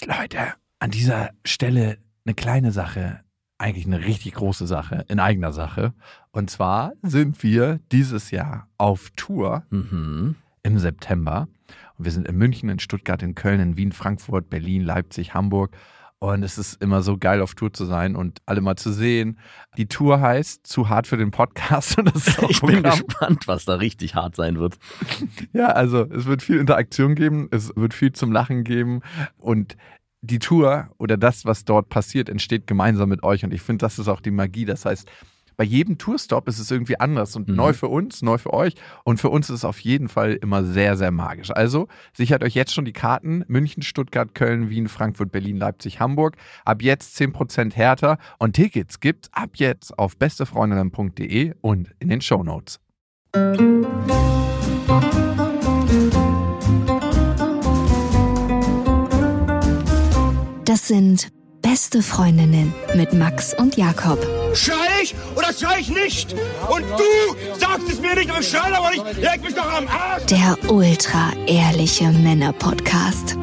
Leute, an dieser Stelle eine kleine Sache, eigentlich eine richtig große Sache, in eigener Sache. Und zwar sind wir dieses Jahr auf Tour im September. Und wir sind in München, in Stuttgart, in Köln, in Wien, Frankfurt, Berlin, Leipzig, Hamburg. Und es ist immer so geil, auf Tour zu sein und alle mal zu sehen. Die Tour heißt Zu hart für den Podcast. Und das ist auch ich bin gespannt, was da richtig hart sein wird. Ja, also es wird viel Interaktion geben, es wird viel zum Lachen geben und die Tour oder das, was dort passiert, entsteht gemeinsam mit euch und ich finde, das ist auch die Magie. Das heißt, bei jedem Tourstop ist es irgendwie anders und neu für uns, neu für euch und für uns ist es auf jeden Fall immer sehr, sehr magisch. Also sichert euch jetzt schon die Karten: München, Stuttgart, Köln, Wien, Frankfurt, Berlin, Leipzig, Hamburg. Ab jetzt 10% härter und Tickets gibt's ab jetzt auf bestefreundinnen.de und in den Shownotes. Das sind Beste Freundinnen mit Max und Jakob. Schrei ich oder schrei ich nicht? Und du sagst es mir nicht, aber ich schrei aber nicht. Leg mich doch am Arsch. Der ultra-ehrliche Männer-Podcast.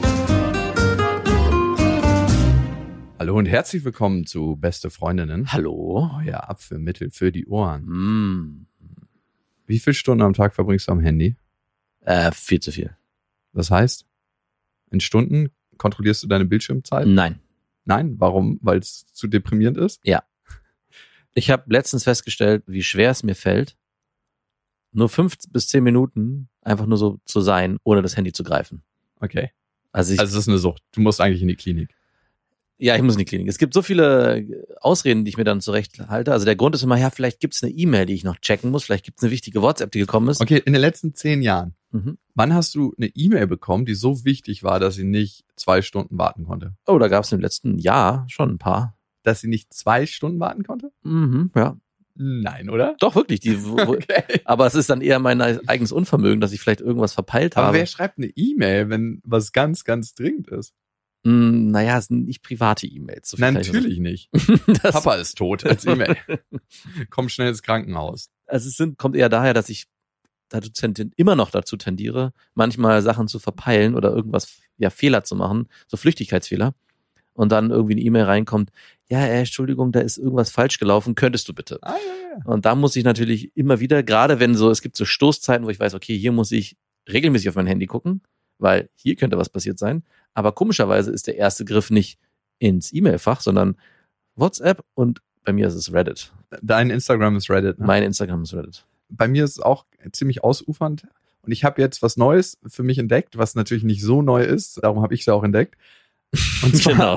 Hallo und herzlich willkommen zu Beste Freundinnen. Hallo. Euer Abführmittel für die Ohren. Wie viele Stunden am Tag verbringst du am Handy? Viel zu viel. Das heißt, in Stunden kontrollierst du deine Bildschirmzeit? Nein. Nein? Warum? Weil es zu deprimierend ist? Ja. Ich habe letztens festgestellt, wie schwer es mir fällt, nur 5 bis 10 Minuten einfach nur so zu sein, ohne das Handy zu greifen. Okay. Also es ist eine Sucht. Du musst eigentlich in die Klinik. Ja, ich muss in die Klinik. Es gibt so viele Ausreden, die ich mir dann zurecht halte. Also der Grund ist immer, ja, vielleicht gibt's eine E-Mail, die ich noch checken muss. Vielleicht gibt's eine wichtige WhatsApp, die gekommen ist. Okay, in den letzten 10 Jahren. Wann hast du eine E-Mail bekommen, die so wichtig war, dass sie nicht 2 Stunden warten konnte? Oh, da gab's im letzten Jahr schon ein paar. Dass sie nicht 2 Stunden warten konnte? Ja. Nein, oder? Doch, wirklich. Okay. Aber es ist dann eher mein eigenes Unvermögen, dass ich vielleicht irgendwas verpeilt habe. Aber wer schreibt eine E-Mail, wenn was ganz, ganz dringend ist? Naja, es sind nicht private E-Mails. So Natürlich nicht. Papa ist tot als E-Mail. Komm schnell ins Krankenhaus. Also kommt eher daher, dass ich immer noch dazu tendiere, manchmal Sachen zu verpeilen oder irgendwas, Fehler zu machen, so Flüchtigkeitsfehler. Und dann irgendwie eine E-Mail reinkommt, Entschuldigung, da ist irgendwas falsch gelaufen, könntest du bitte? Ja. Und da muss ich natürlich immer wieder, gerade wenn es gibt so Stoßzeiten, wo ich weiß, okay, hier muss ich regelmäßig auf mein Handy gucken, weil hier könnte was passiert sein. Aber komischerweise ist der erste Griff nicht ins E-Mail-Fach, sondern WhatsApp und bei mir ist es Reddit. Dein Instagram ist Reddit, ne? Mein Instagram ist Reddit. Bei mir ist es auch ziemlich ausufernd und ich habe jetzt was Neues für mich entdeckt, was natürlich nicht so neu ist, darum habe ich es ja auch entdeckt. Und zwar,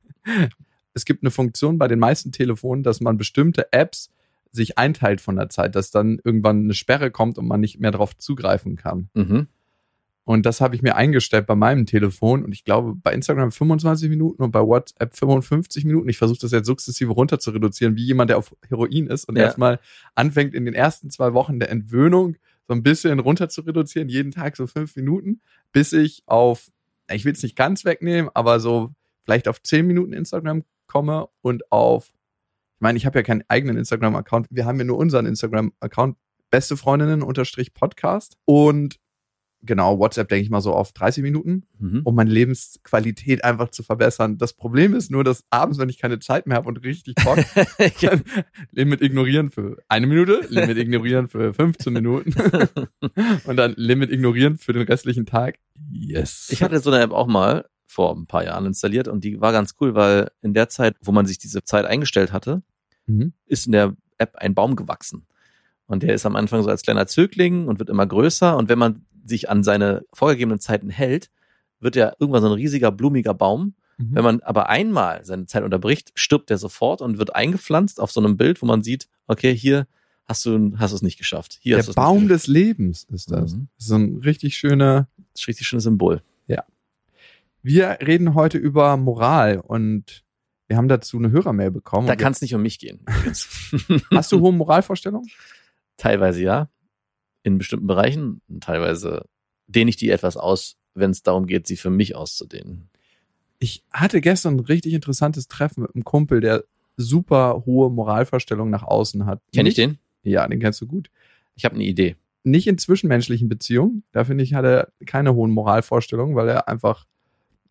es gibt eine Funktion bei den meisten Telefonen, dass man bestimmte Apps sich einteilt von der Zeit, dass dann irgendwann eine Sperre kommt und man nicht mehr darauf zugreifen kann. Und das habe ich mir eingestellt bei meinem Telefon und ich glaube bei Instagram 25 Minuten und bei WhatsApp 55 Minuten. Ich versuche das jetzt sukzessive runter zu reduzieren, wie jemand, der auf Heroin ist und erstmal anfängt in den ersten 2 Wochen der Entwöhnung so ein bisschen runter zu reduzieren, jeden Tag so 5 Minuten, bis ich auf, ich will es nicht ganz wegnehmen, aber so vielleicht auf 10 Minuten Instagram komme und auf, ich meine, ich habe ja keinen eigenen Instagram-Account, wir haben ja nur unseren Instagram-Account, bestefreundinnen_Podcast und genau, WhatsApp denke ich mal so auf 30 Minuten, um meine Lebensqualität einfach zu verbessern. Das Problem ist nur, dass abends, wenn ich keine Zeit mehr habe und richtig Bock, dann Limit ignorieren für 1 Minute, Limit ignorieren für 15 Minuten und dann Limit ignorieren für den restlichen Tag. Yes. Ich hatte so eine App auch mal vor ein paar Jahren installiert und die war ganz cool, weil in der Zeit, wo man sich diese Zeit eingestellt hatte, ist in der App ein Baum gewachsen. Und der ist am Anfang so als kleiner Zögling und wird immer größer und wenn man sich an seine vorgegebenen Zeiten hält, wird er irgendwann so ein riesiger, blumiger Baum. Wenn man aber einmal seine Zeit unterbricht, stirbt er sofort und wird eingepflanzt auf so einem Bild, wo man sieht, okay, hier hast du es nicht geschafft. Hier der Baum des Lebens ist das. Das ist so ein richtig schönes Symbol. Ja. Wir reden heute über Moral und wir haben dazu eine Hörermail bekommen. Da kann es nicht um mich gehen. Hast du hohe Moralvorstellungen? Teilweise ja. In bestimmten Bereichen. Und teilweise dehne ich die etwas aus, wenn es darum geht, sie für mich auszudehnen. Ich hatte gestern ein richtig interessantes Treffen mit einem Kumpel, der super hohe Moralvorstellungen nach außen hat. Kenn ich den? Ja, den kennst du gut. Ich habe eine Idee. Nicht in zwischenmenschlichen Beziehungen. Da finde ich, hat er keine hohen Moralvorstellungen, weil er einfach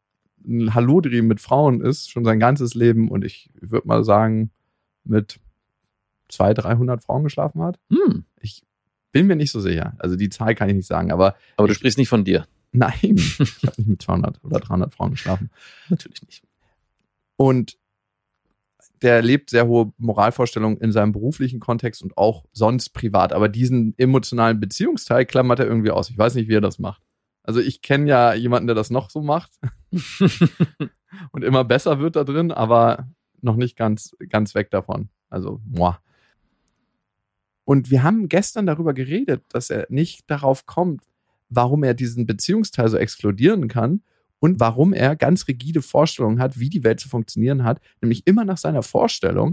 ein Hallodri mit Frauen ist, schon sein ganzes Leben und ich würde mal sagen, mit 200-300 Frauen geschlafen hat. Ich bin mir nicht so sicher. Also die Zahl kann ich nicht sagen, aber du sprichst nicht von dir. Nein, ich habe nicht mit 200 oder 300 Frauen geschlafen. Natürlich nicht. Und der lebt sehr hohe Moralvorstellungen in seinem beruflichen Kontext und auch sonst privat. Aber diesen emotionalen Beziehungsteil klammert er irgendwie aus. Ich weiß nicht, wie er das macht. Also ich kenne ja jemanden, der das noch so macht und immer besser wird da drin, aber noch nicht ganz weg davon. Also, boah. Und wir haben gestern darüber geredet, dass er nicht darauf kommt, warum er diesen Beziehungsteil so explodieren kann und warum er ganz rigide Vorstellungen hat, wie die Welt zu funktionieren hat, nämlich immer nach seiner Vorstellung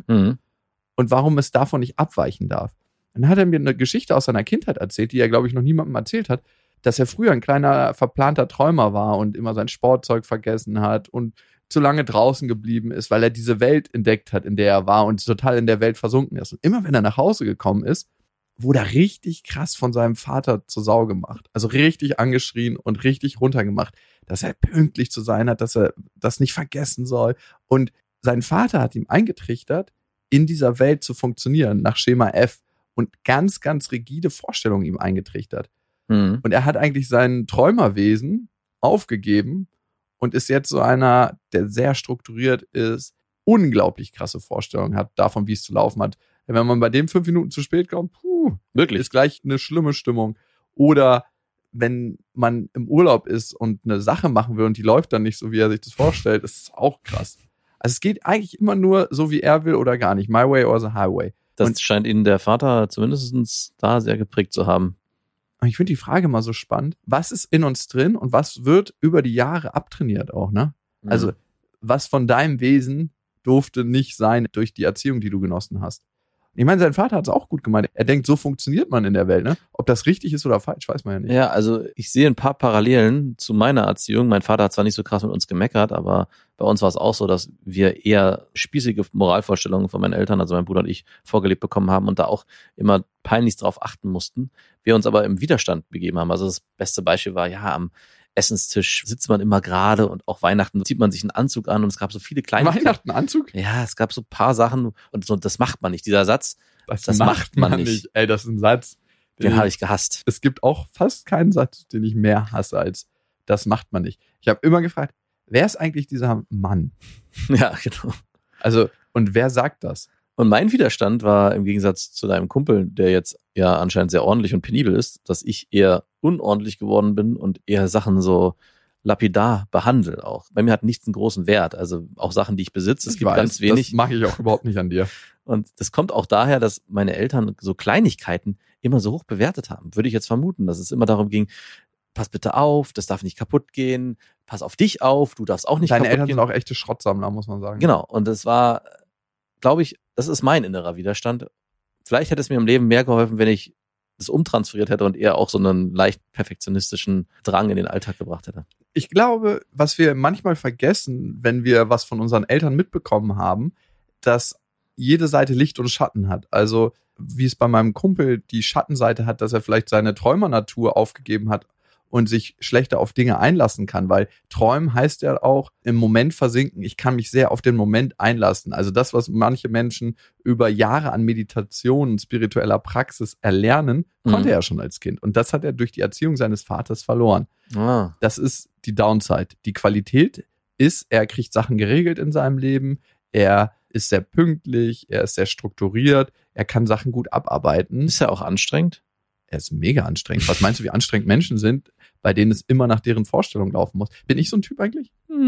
und warum es davon nicht abweichen darf. Dann hat er mir eine Geschichte aus seiner Kindheit erzählt, die er, glaube ich, noch niemandem erzählt hat, dass er früher ein kleiner verplanter Träumer war und immer sein Sportzeug vergessen hat und zu lange draußen geblieben ist, weil er diese Welt entdeckt hat, in der er war und total in der Welt versunken ist. Und immer wenn er nach Hause gekommen ist, wurde er richtig krass von seinem Vater zur Sau gemacht. Also richtig angeschrien und richtig runtergemacht, dass er pünktlich zu sein hat, dass er das nicht vergessen soll. Und sein Vater hat ihm eingetrichtert, in dieser Welt zu funktionieren, nach Schema F und ganz, ganz rigide Vorstellungen ihm eingetrichtert. Und er hat eigentlich sein Träumerwesen aufgegeben und ist jetzt so einer, der sehr strukturiert ist, unglaublich krasse Vorstellungen hat davon, wie es zu laufen hat. Wenn man bei dem 5 Minuten zu spät kommt, wirklich, ist gleich eine schlimme Stimmung. Oder wenn man im Urlaub ist und eine Sache machen will und die läuft dann nicht so, wie er sich das vorstellt, ist auch krass. Also es geht eigentlich immer nur so, wie er will oder gar nicht. My way or the highway. Das scheint ihn der Vater zumindest da sehr geprägt zu haben. Ich finde die Frage mal so spannend. Was ist in uns drin und was wird über die Jahre abtrainiert auch, ne? Also, was von deinem Wesen durfte nicht sein durch die Erziehung, die du genossen hast. Ich meine, sein Vater hat es auch gut gemeint. Er denkt, so funktioniert man in der Welt, ne? Ob das richtig ist oder falsch, weiß man ja nicht. Ja, also ich sehe ein paar Parallelen zu meiner Erziehung. Mein Vater hat zwar nicht so krass mit uns gemeckert, aber bei uns war es auch so, dass wir eher spießige Moralvorstellungen von meinen Eltern, also mein Bruder und ich, vorgelebt bekommen haben und da auch immer peinlichst drauf achten mussten. Wir uns aber im Widerstand begeben haben. Also das beste Beispiel war, ja, am Essenstisch sitzt man immer gerade und auch Weihnachten zieht man sich einen Anzug an und es gab so viele kleine... Weihnachten Anzug? Ja, es gab so ein paar Sachen und so, das macht man nicht. Dieser Satz, das macht man nicht. Ey, das ist ein Satz. Den habe ich gehasst. Es gibt auch fast keinen Satz, den ich mehr hasse als das macht man nicht. Ich habe immer gefragt, wer ist eigentlich dieser Mann? Ja, genau. Also, und wer sagt das? Und mein Widerstand war im Gegensatz zu deinem Kumpel, der jetzt ja anscheinend sehr ordentlich und penibel ist, dass ich eher unordentlich geworden bin und eher Sachen so lapidar behandle auch. Bei mir hat nichts einen großen Wert, also auch Sachen, die ich besitze, es gibt ganz wenig. Das mache ich auch überhaupt nicht an dir. Und das kommt auch daher, dass meine Eltern so Kleinigkeiten immer so hoch bewertet haben. Würde ich jetzt vermuten, dass es immer darum ging, pass bitte auf, das darf nicht kaputt gehen, pass auf dich auf, du darfst auch nicht kaputt gehen. Deine Eltern sind auch echte Schrottsammler, muss man sagen. Genau, und das war, glaube ich, das ist mein innerer Widerstand. Vielleicht hätte es mir im Leben mehr geholfen, wenn ich das umtransferiert hätte und eher auch so einen leicht perfektionistischen Drang in den Alltag gebracht hätte. Ich glaube, was wir manchmal vergessen, wenn wir was von unseren Eltern mitbekommen haben, dass jede Seite Licht und Schatten hat. Also wie es bei meinem Kumpel die Schattenseite hat, dass er vielleicht seine Träumernatur aufgegeben hat und sich schlechter auf Dinge einlassen kann, weil Träumen heißt ja auch im Moment versinken. Ich kann mich sehr auf den Moment einlassen. Also das, was manche Menschen über Jahre an Meditation und spiritueller Praxis erlernen, konnte er schon als Kind. Und das hat er durch die Erziehung seines Vaters verloren. Das ist die Downside. Die Qualität ist, er kriegt Sachen geregelt in seinem Leben, er ist sehr pünktlich, er ist sehr strukturiert, er kann Sachen gut abarbeiten. Ist ja auch anstrengend. Er ist mega anstrengend. Was meinst du, wie anstrengend Menschen sind, bei denen es immer nach deren Vorstellung laufen muss? Bin ich so ein Typ eigentlich?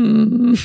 In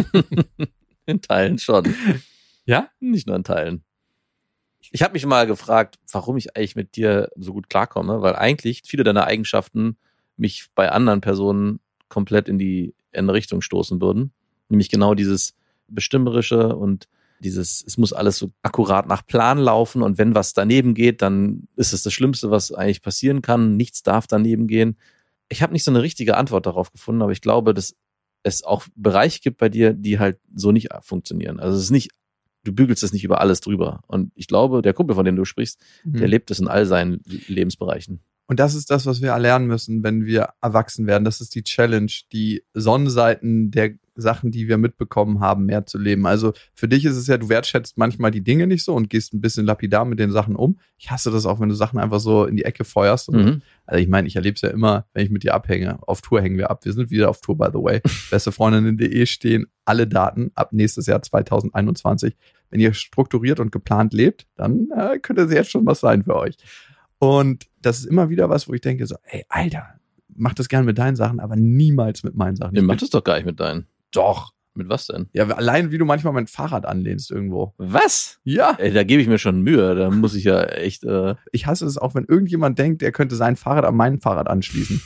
Teilen schon. Ja? Nicht nur in Teilen. Ich habe mich mal gefragt, warum ich eigentlich mit dir so gut klarkomme, weil eigentlich viele deiner Eigenschaften mich bei anderen Personen komplett in die eine Richtung stoßen würden. Nämlich genau dieses Bestimmerische und dieses, es muss alles so akkurat nach Plan laufen und wenn was daneben geht, dann ist es das Schlimmste, was eigentlich passieren kann. Nichts darf daneben gehen. Ich habe nicht so eine richtige Antwort darauf gefunden, aber ich glaube, dass es auch Bereiche gibt bei dir, die halt so nicht funktionieren. Also es ist nicht, du bügelst es nicht über alles drüber. Und ich glaube, der Kumpel, von dem du sprichst, der lebt es in all seinen Lebensbereichen. Und das ist das, was wir erlernen müssen, wenn wir erwachsen werden. Das ist die Challenge, die Sonnenseiten der Sachen, die wir mitbekommen haben, mehr zu leben. Also für dich ist es ja, du wertschätzt manchmal die Dinge nicht so und gehst ein bisschen lapidar mit den Sachen um. Ich hasse das auch, wenn du Sachen einfach so in die Ecke feuerst. Und, also ich meine, ich erlebe es ja immer, wenn ich mit dir abhänge. Auf Tour hängen wir ab. Wir sind wieder auf Tour, by the way. Bestefreundinnen.de stehen alle Daten ab nächstes Jahr 2021. Wenn ihr strukturiert und geplant lebt, dann könnte es jetzt schon was sein für euch. Und das ist immer wieder was, wo ich denke so, ey, Alter, mach das gerne mit deinen Sachen, aber niemals mit meinen Sachen. Ich mach das doch gar nicht mit deinen. Doch. Mit was denn? Ja, allein wie du manchmal mein Fahrrad anlehnst irgendwo. Was? Ja. Ey, da gebe ich mir schon Mühe, da muss ich ja echt... Ich hasse es auch, wenn irgendjemand denkt, er könnte sein Fahrrad an mein Fahrrad anschließen.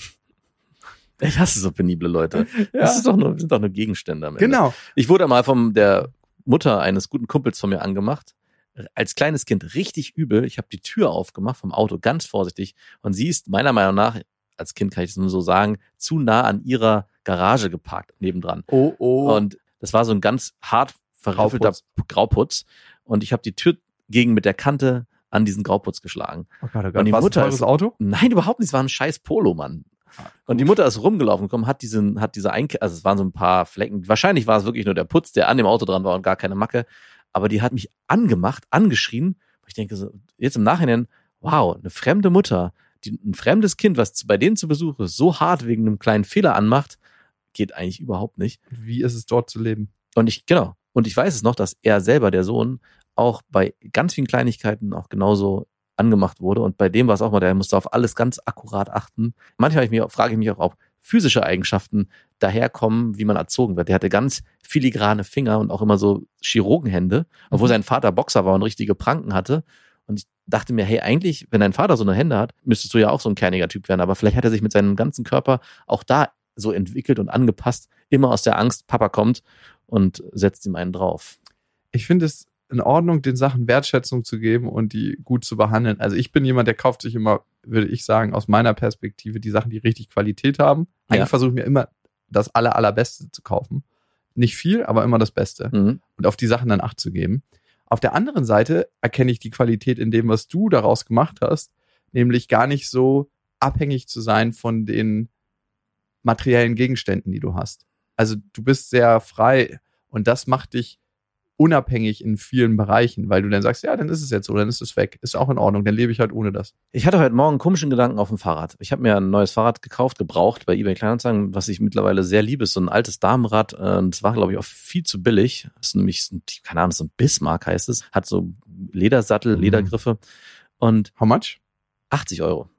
Ich hasse so penible Leute. Ja. Das sind doch nur Gegenstände am Ende. Genau. Ich wurde mal von der Mutter eines guten Kumpels von mir angemacht. Als kleines Kind richtig übel. Ich habe die Tür aufgemacht vom Auto, ganz vorsichtig. Und sie ist meiner Meinung nach, als Kind kann ich es nur so sagen, zu nah an ihrer Garage geparkt, nebendran. Oh. Und das war so ein ganz hart verriffelter Grauputz. Und ich habe die Tür mit der Kante an diesen Grauputz geschlagen. Oh Gott. Und die war Mutter ein teures Auto? Nein, überhaupt nicht. Es war ein scheiß Polo, Mann. Und die Mutter ist rumgelaufen gekommen, hat diese also es waren so ein paar Flecken. Wahrscheinlich war es wirklich nur der Putz, der an dem Auto dran war und gar keine Macke. Aber die hat mich angeschrien. Ich denke so, jetzt im Nachhinein, wow, eine fremde Mutter, die ein fremdes Kind, was bei denen zu Besuch ist, so hart wegen einem kleinen Fehler anmacht, geht eigentlich überhaupt nicht. Wie ist es dort zu leben? Und ich weiß es noch, dass er selber, der Sohn, auch bei ganz vielen Kleinigkeiten auch genauso angemacht wurde. Und bei dem war es auch mal, der musste auf alles ganz akkurat achten. Manchmal frage ich mich auch, ob physische Eigenschaften daherkommen, wie man erzogen wird. Der hatte ganz filigrane Finger und auch immer so Chirurgenhände, obwohl sein Vater Boxer war und richtige Pranken hatte. Und ich dachte mir, hey, eigentlich, wenn dein Vater so eine Hände hat, müsstest du ja auch so ein kerniger Typ werden. Aber vielleicht hat er sich mit seinem ganzen Körper auch da so entwickelt und angepasst, immer aus der Angst, Papa kommt und setzt ihm einen drauf. Ich finde es in Ordnung, den Sachen Wertschätzung zu geben und die gut zu behandeln. Also ich bin jemand, der kauft sich immer, würde ich sagen, aus meiner Perspektive, die Sachen, die richtig Qualität haben. Eigentlich versuche ich mir immer das Allerbeste zu kaufen. Nicht viel, aber immer das Beste. Und auf die Sachen dann Acht zu geben. Auf der anderen Seite erkenne ich die Qualität in dem, was du daraus gemacht hast, nämlich gar nicht so abhängig zu sein von den materiellen Gegenständen, die du hast. Also du bist sehr frei und das macht dich unabhängig in vielen Bereichen, weil du dann sagst, ja, dann ist es jetzt so, dann ist es weg. Ist auch in Ordnung, dann lebe ich halt ohne das. Ich hatte heute Morgen einen komischen Gedanken auf dem Fahrrad. Ich habe mir ein neues Fahrrad gekauft, gebraucht bei eBay Kleinanzeigen, was ich mittlerweile sehr liebe, ist so ein altes Damenrad. Das war, glaube ich, auch viel zu billig. Das ist nämlich, keine Ahnung, so ein Bismarck heißt es. Hat so Ledersattel, Ledergriffe. Und how much? 80 €.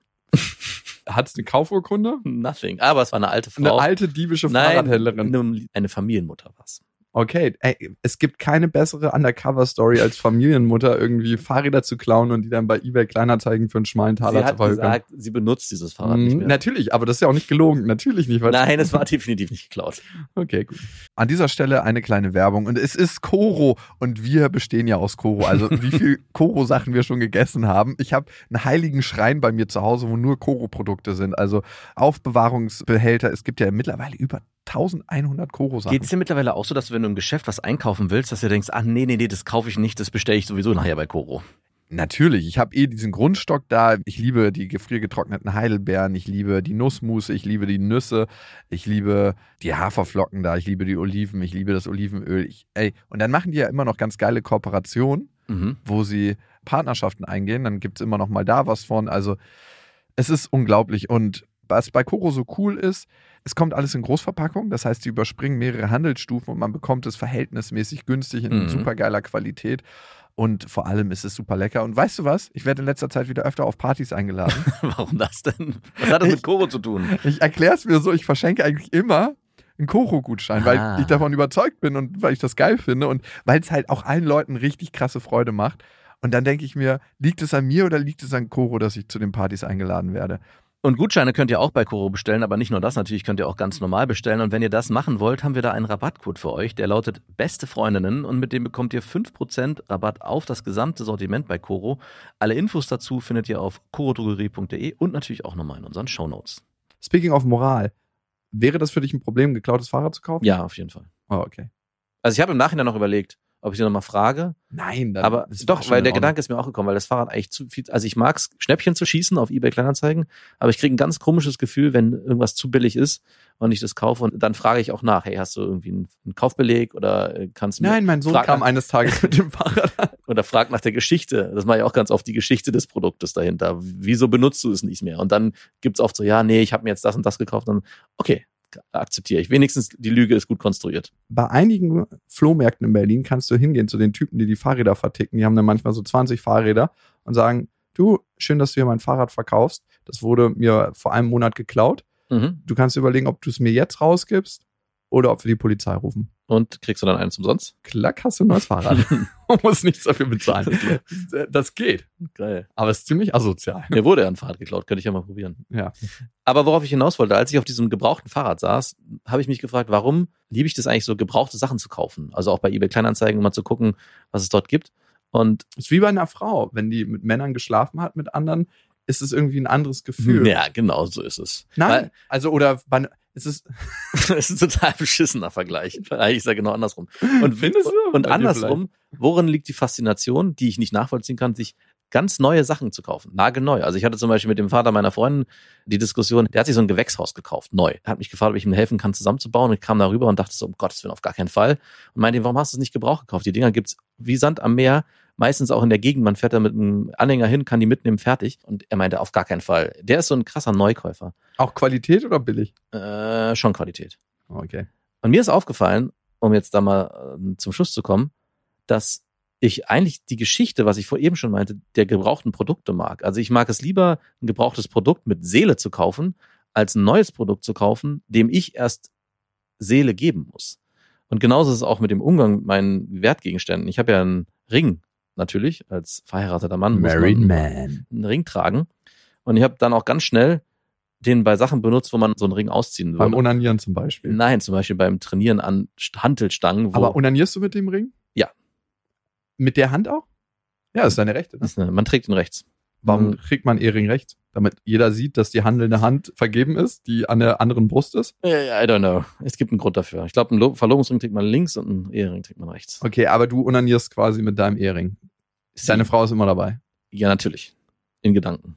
Hat es eine Kaufurkunde? Nothing. Aber es war eine alte Frau. Eine alte diebische Fahrradhändlerin. Nein, eine Familienmutter war's. Okay, ey, es gibt keine bessere Undercover-Story als Familienmutter irgendwie Fahrräder zu klauen und die dann bei eBay Kleinanzeigen für einen schmalen Taler zu verkaufen. Sie hat gesagt, sie benutzt dieses Fahrrad nicht mehr. Natürlich, aber das ist ja auch nicht gelogen. Natürlich nicht. Nein, es war definitiv nicht geklaut. Okay, gut. An dieser Stelle eine kleine Werbung und es ist Koro und wir bestehen ja aus Koro. Also wie viel Koro-Sachen wir schon gegessen haben. Ich habe einen heiligen Schrein bei mir zu Hause, wo nur Koro-Produkte sind. Also Aufbewahrungsbehälter. Es gibt ja mittlerweile über 1100 Koro-Sachen. Geht es dir mittlerweile auch so, dass wenn du im Geschäft was einkaufen willst, dass du denkst, nee, das kaufe ich nicht, das bestelle ich sowieso nachher bei Koro? Natürlich, ich habe diesen Grundstock da. Ich liebe die gefriergetrockneten Heidelbeeren, ich liebe die Nussmusse, ich liebe die Nüsse, ich liebe die Haferflocken da, ich liebe die Oliven, ich liebe das Olivenöl. Und dann machen die ja immer noch ganz geile Kooperationen, wo sie Partnerschaften eingehen. Dann gibt es immer noch mal da was von. Also es ist unglaublich. Und was bei Koro so cool ist, es kommt alles in Großverpackung, das heißt, sie überspringen mehrere Handelsstufen und man bekommt es verhältnismäßig günstig in super geiler Qualität und vor allem ist es super lecker. Und weißt du was? Ich werde in letzter Zeit wieder öfter auf Partys eingeladen. Warum das denn? Was hat das mit Koro zu tun? Ich erkläre es mir so, ich verschenke eigentlich immer einen Koro-Gutschein, weil ich davon überzeugt bin und weil ich das geil finde und weil es halt auch allen Leuten richtig krasse Freude macht. Und dann denke ich mir, liegt es an mir oder liegt es an Koro, dass ich zu den Partys eingeladen werde? Und Gutscheine könnt ihr auch bei Koro bestellen, aber nicht nur das, natürlich könnt ihr auch ganz normal bestellen. Und wenn ihr das machen wollt, haben wir da einen Rabattcode für euch, der lautet Beste Freundinnen und mit dem bekommt ihr 5% Rabatt auf das gesamte Sortiment bei Koro. Alle Infos dazu findet ihr auf korodrogerie.de und natürlich auch nochmal in unseren Shownotes. Speaking of Moral, wäre das für dich ein Problem, ein geklautes Fahrrad zu kaufen? Ja, auf jeden Fall. Oh, okay. Also ich habe im Nachhinein noch überlegt, ob ich sie nochmal frage. Nein, aber doch, weil der Gedanke ist mir auch gekommen, weil das Fahrrad eigentlich zu viel, also ich mag's, Schnäppchen zu schießen auf eBay Kleinanzeigen, aber ich kriege ein ganz komisches Gefühl, wenn irgendwas zu billig ist und ich das kaufe und dann frage ich auch nach, hey, hast du irgendwie einen Kaufbeleg oder kannst du Nein, mein Sohn kam eines Tages mit dem Fahrrad an. Oder fragt nach der Geschichte. Das mache ich auch ganz oft, die Geschichte des Produktes dahinter. Wieso benutzt du es nicht mehr? Und dann gibt's oft so, ja, nee, ich habe mir jetzt das und das gekauft. Und okay, akzeptiere ich. Wenigstens die Lüge ist gut konstruiert. Bei einigen Flohmärkten in Berlin kannst du hingehen zu den Typen, die Fahrräder verticken. Die haben dann manchmal so 20 Fahrräder und sagen, du, schön, dass du hier mein Fahrrad verkaufst. Das wurde mir vor einem Monat geklaut. Mhm. Du kannst überlegen, ob du es mir jetzt rausgibst oder ob wir die Polizei rufen. Und kriegst du dann eins umsonst? Klack, hast du ein neues Fahrrad. Man muss nichts dafür bezahlen. Das geht. Geil. Aber es ist ziemlich asozial. Mir wurde ja ein Fahrrad geklaut, könnte ich ja mal probieren. Ja. Aber worauf ich hinaus wollte, als ich auf diesem gebrauchten Fahrrad saß, habe ich mich gefragt, warum liebe ich das eigentlich so, gebrauchte Sachen zu kaufen? Also auch bei eBay Kleinanzeigen, um mal zu gucken, was es dort gibt. Und es ist wie bei einer Frau, wenn die mit Männern geschlafen hat, mit anderen, ist es irgendwie ein anderes Gefühl. Ja, genau, so ist es. Nein, es ist ein total beschissener Vergleich. Eigentlich ist er genau andersrum. Und findest du? Und andersrum, worin liegt die Faszination, die ich nicht nachvollziehen kann, sich ganz neue Sachen zu kaufen, nagelneu. Also ich hatte zum Beispiel mit dem Vater meiner Freundin die Diskussion, der hat sich so ein Gewächshaus gekauft, neu. Er hat mich gefragt, ob ich ihm helfen kann, zusammenzubauen. Und ich kam da rüber und dachte so, um Gottes Willen, auf gar keinen Fall. Und meinte ihm, warum hast du es nicht gebraucht gekauft? Die Dinger gibt's wie Sand am Meer, meistens auch in der Gegend. Man fährt da mit einem Anhänger hin, kann die mitnehmen, fertig. Und er meinte, auf gar keinen Fall. Der ist so ein krasser Neukäufer. Auch Qualität oder billig? Schon Qualität. Okay. Und mir ist aufgefallen, um jetzt da mal zum Schluss zu kommen, dass ich eigentlich die Geschichte, was ich vor eben schon meinte, der gebrauchten Produkte mag. Also ich mag es lieber, ein gebrauchtes Produkt mit Seele zu kaufen, als ein neues Produkt zu kaufen, dem ich erst Seele geben muss. Und genauso ist es auch mit dem Umgang mit meinen Wertgegenständen. Ich habe ja einen Ring, natürlich, als verheirateter Mann Married muss man man. einen Ring tragen. Und ich habe dann auch ganz schnell den bei Sachen benutzt, wo man so einen Ring ausziehen würde. Beim Onanieren zum Beispiel? Nein, zum Beispiel beim Trainieren an Hantelstangen. Aber onanierst du mit dem Ring? Ja. Mit der Hand auch? Ja, das ist deine rechte. Ne? Man trägt ihn rechts. Warum kriegt man Ehering rechts? Damit jeder sieht, dass die handelnde Hand vergeben ist, die an der anderen Brust ist? I don't know. Es gibt einen Grund dafür. Ich glaube, einen Verlobungsring trägt man links und einen Ehering trägt man rechts. Okay, aber du onanierst quasi mit deinem Ehering. Deine Frau ist immer dabei? Ja, natürlich. In Gedanken.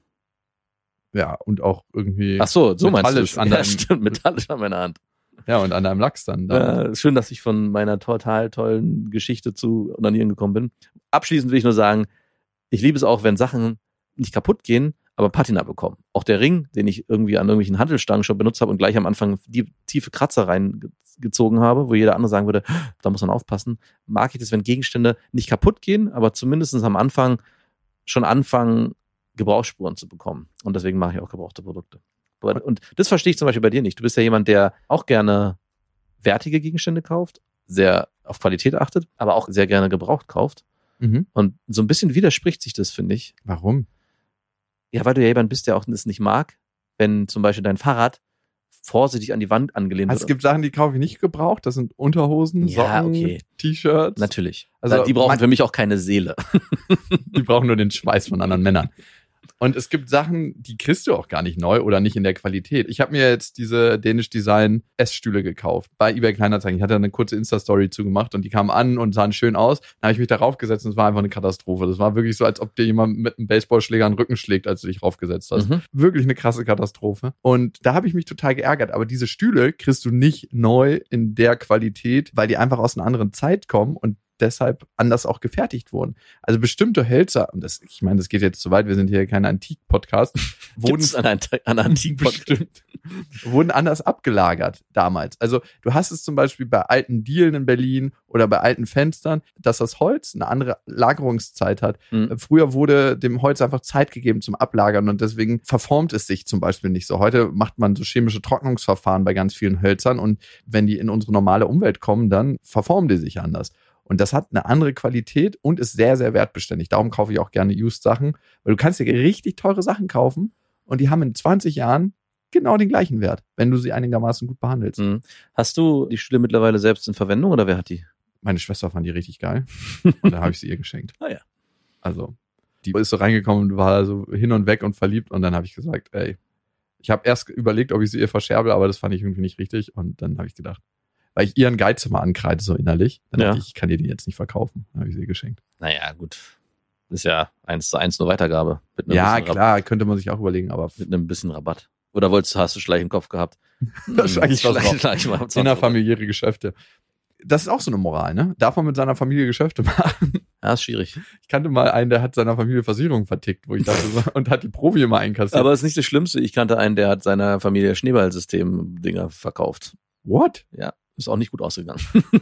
Ja, und auch irgendwie ach so metallisch an deinem, stimmt, metallisch an meiner Hand. Ja, und an deinem Lachs dann. Schön, dass ich von meiner total tollen Geschichte zu Onanieren gekommen bin. Abschließend will ich nur sagen, ich liebe es auch, wenn Sachen nicht kaputt gehen, aber Patina bekommen. Auch der Ring, den ich irgendwie an irgendwelchen Hantelstangen schon benutzt habe und gleich am Anfang die tiefe Kratzer reingezogen habe, wo jeder andere sagen würde, da muss man aufpassen, mag ich das, wenn Gegenstände nicht kaputt gehen, aber zumindest am Anfang schon anfangen, Gebrauchsspuren zu bekommen. Und deswegen mache ich auch gebrauchte Produkte. Und das verstehe ich zum Beispiel bei dir nicht. Du bist ja jemand, der auch gerne wertige Gegenstände kauft, sehr auf Qualität achtet, aber auch sehr gerne gebraucht kauft. Mhm. Und so ein bisschen widerspricht sich das, finde ich. Warum? Ja, weil du ja jemand bist, der auch das nicht mag, wenn zum Beispiel dein Fahrrad vorsichtig an die Wand angelehnt wird. Es gibt Sachen, die kaufe ich nicht gebraucht. Das sind Unterhosen, Socken, T-Shirts. Natürlich. Also die brauchen für mich auch keine Seele. Die brauchen nur den Schweiß von anderen Männern. Und es gibt Sachen, die kriegst du auch gar nicht neu oder nicht in der Qualität. Ich habe mir jetzt diese Danish Design Essstühle gekauft bei eBay Kleinanzeigen. Ich hatte eine kurze Insta-Story zugemacht und die kamen an und sahen schön aus. Dann habe ich mich darauf gesetzt und es war einfach eine Katastrophe. Das war wirklich so, als ob dir jemand mit einem Baseballschläger an den Rücken schlägt, als du dich raufgesetzt hast. Mhm. Wirklich eine krasse Katastrophe. Und da habe ich mich total geärgert. Aber diese Stühle kriegst du nicht neu in der Qualität, weil die einfach aus einer anderen Zeit kommen und deshalb anders auch gefertigt wurden. Also bestimmte Hölzer, und ich meine, das geht jetzt zu weit, wir sind hier kein Antik-Podcast, wurden anders abgelagert damals. Also du hast es zum Beispiel bei alten Dielen in Berlin oder bei alten Fenstern, dass das Holz eine andere Lagerungszeit hat. Mhm. Früher wurde dem Holz einfach Zeit gegeben zum Ablagern und deswegen verformt es sich zum Beispiel nicht so. Heute macht man so chemische Trocknungsverfahren bei ganz vielen Hölzern und wenn die in unsere normale Umwelt kommen, dann verformen die sich anders. Und das hat eine andere Qualität und ist sehr, sehr wertbeständig. Darum kaufe ich auch gerne Used-Sachen, weil du kannst dir richtig teure Sachen kaufen und die haben in 20 Jahren genau den gleichen Wert, wenn du sie einigermaßen gut behandelst. Mhm. Hast du die Stühle mittlerweile selbst in Verwendung oder wer hat die? Meine Schwester fand die richtig geil und da habe ich sie ihr geschenkt. Ah ja. Also, die ist so reingekommen und war so hin und weg und verliebt und dann habe ich gesagt, ey, ich habe erst überlegt, ob ich sie ihr verscherbe, aber das fand ich irgendwie nicht richtig und dann habe ich gedacht, weil ich ihren Geiz immer ankreide, so innerlich. Dann dachte ich kann dir die jetzt nicht verkaufen. Dann habe ich sie geschenkt. Naja, gut. Ist ja 1:1 nur Weitergabe. Ja, klar, könnte man sich auch überlegen, aber mit einem bisschen Rabatt. Oder hast du Schleich im Kopf gehabt? Wahrscheinlich was innerfamiliäre Geschäfte. Das ist auch so eine Moral, ne? Darf man mit seiner Familie Geschäfte machen? Ja, ist schwierig. Ich kannte mal einen, der hat seiner Familie Versicherung vertickt, wo ich dachte, und hat die Provi immer einkassiert. Aber das ist nicht das Schlimmste. Ich kannte einen, der hat seiner Familie Schneeballsystem-Dinger verkauft. What? Ja, ist auch nicht gut ausgegangen.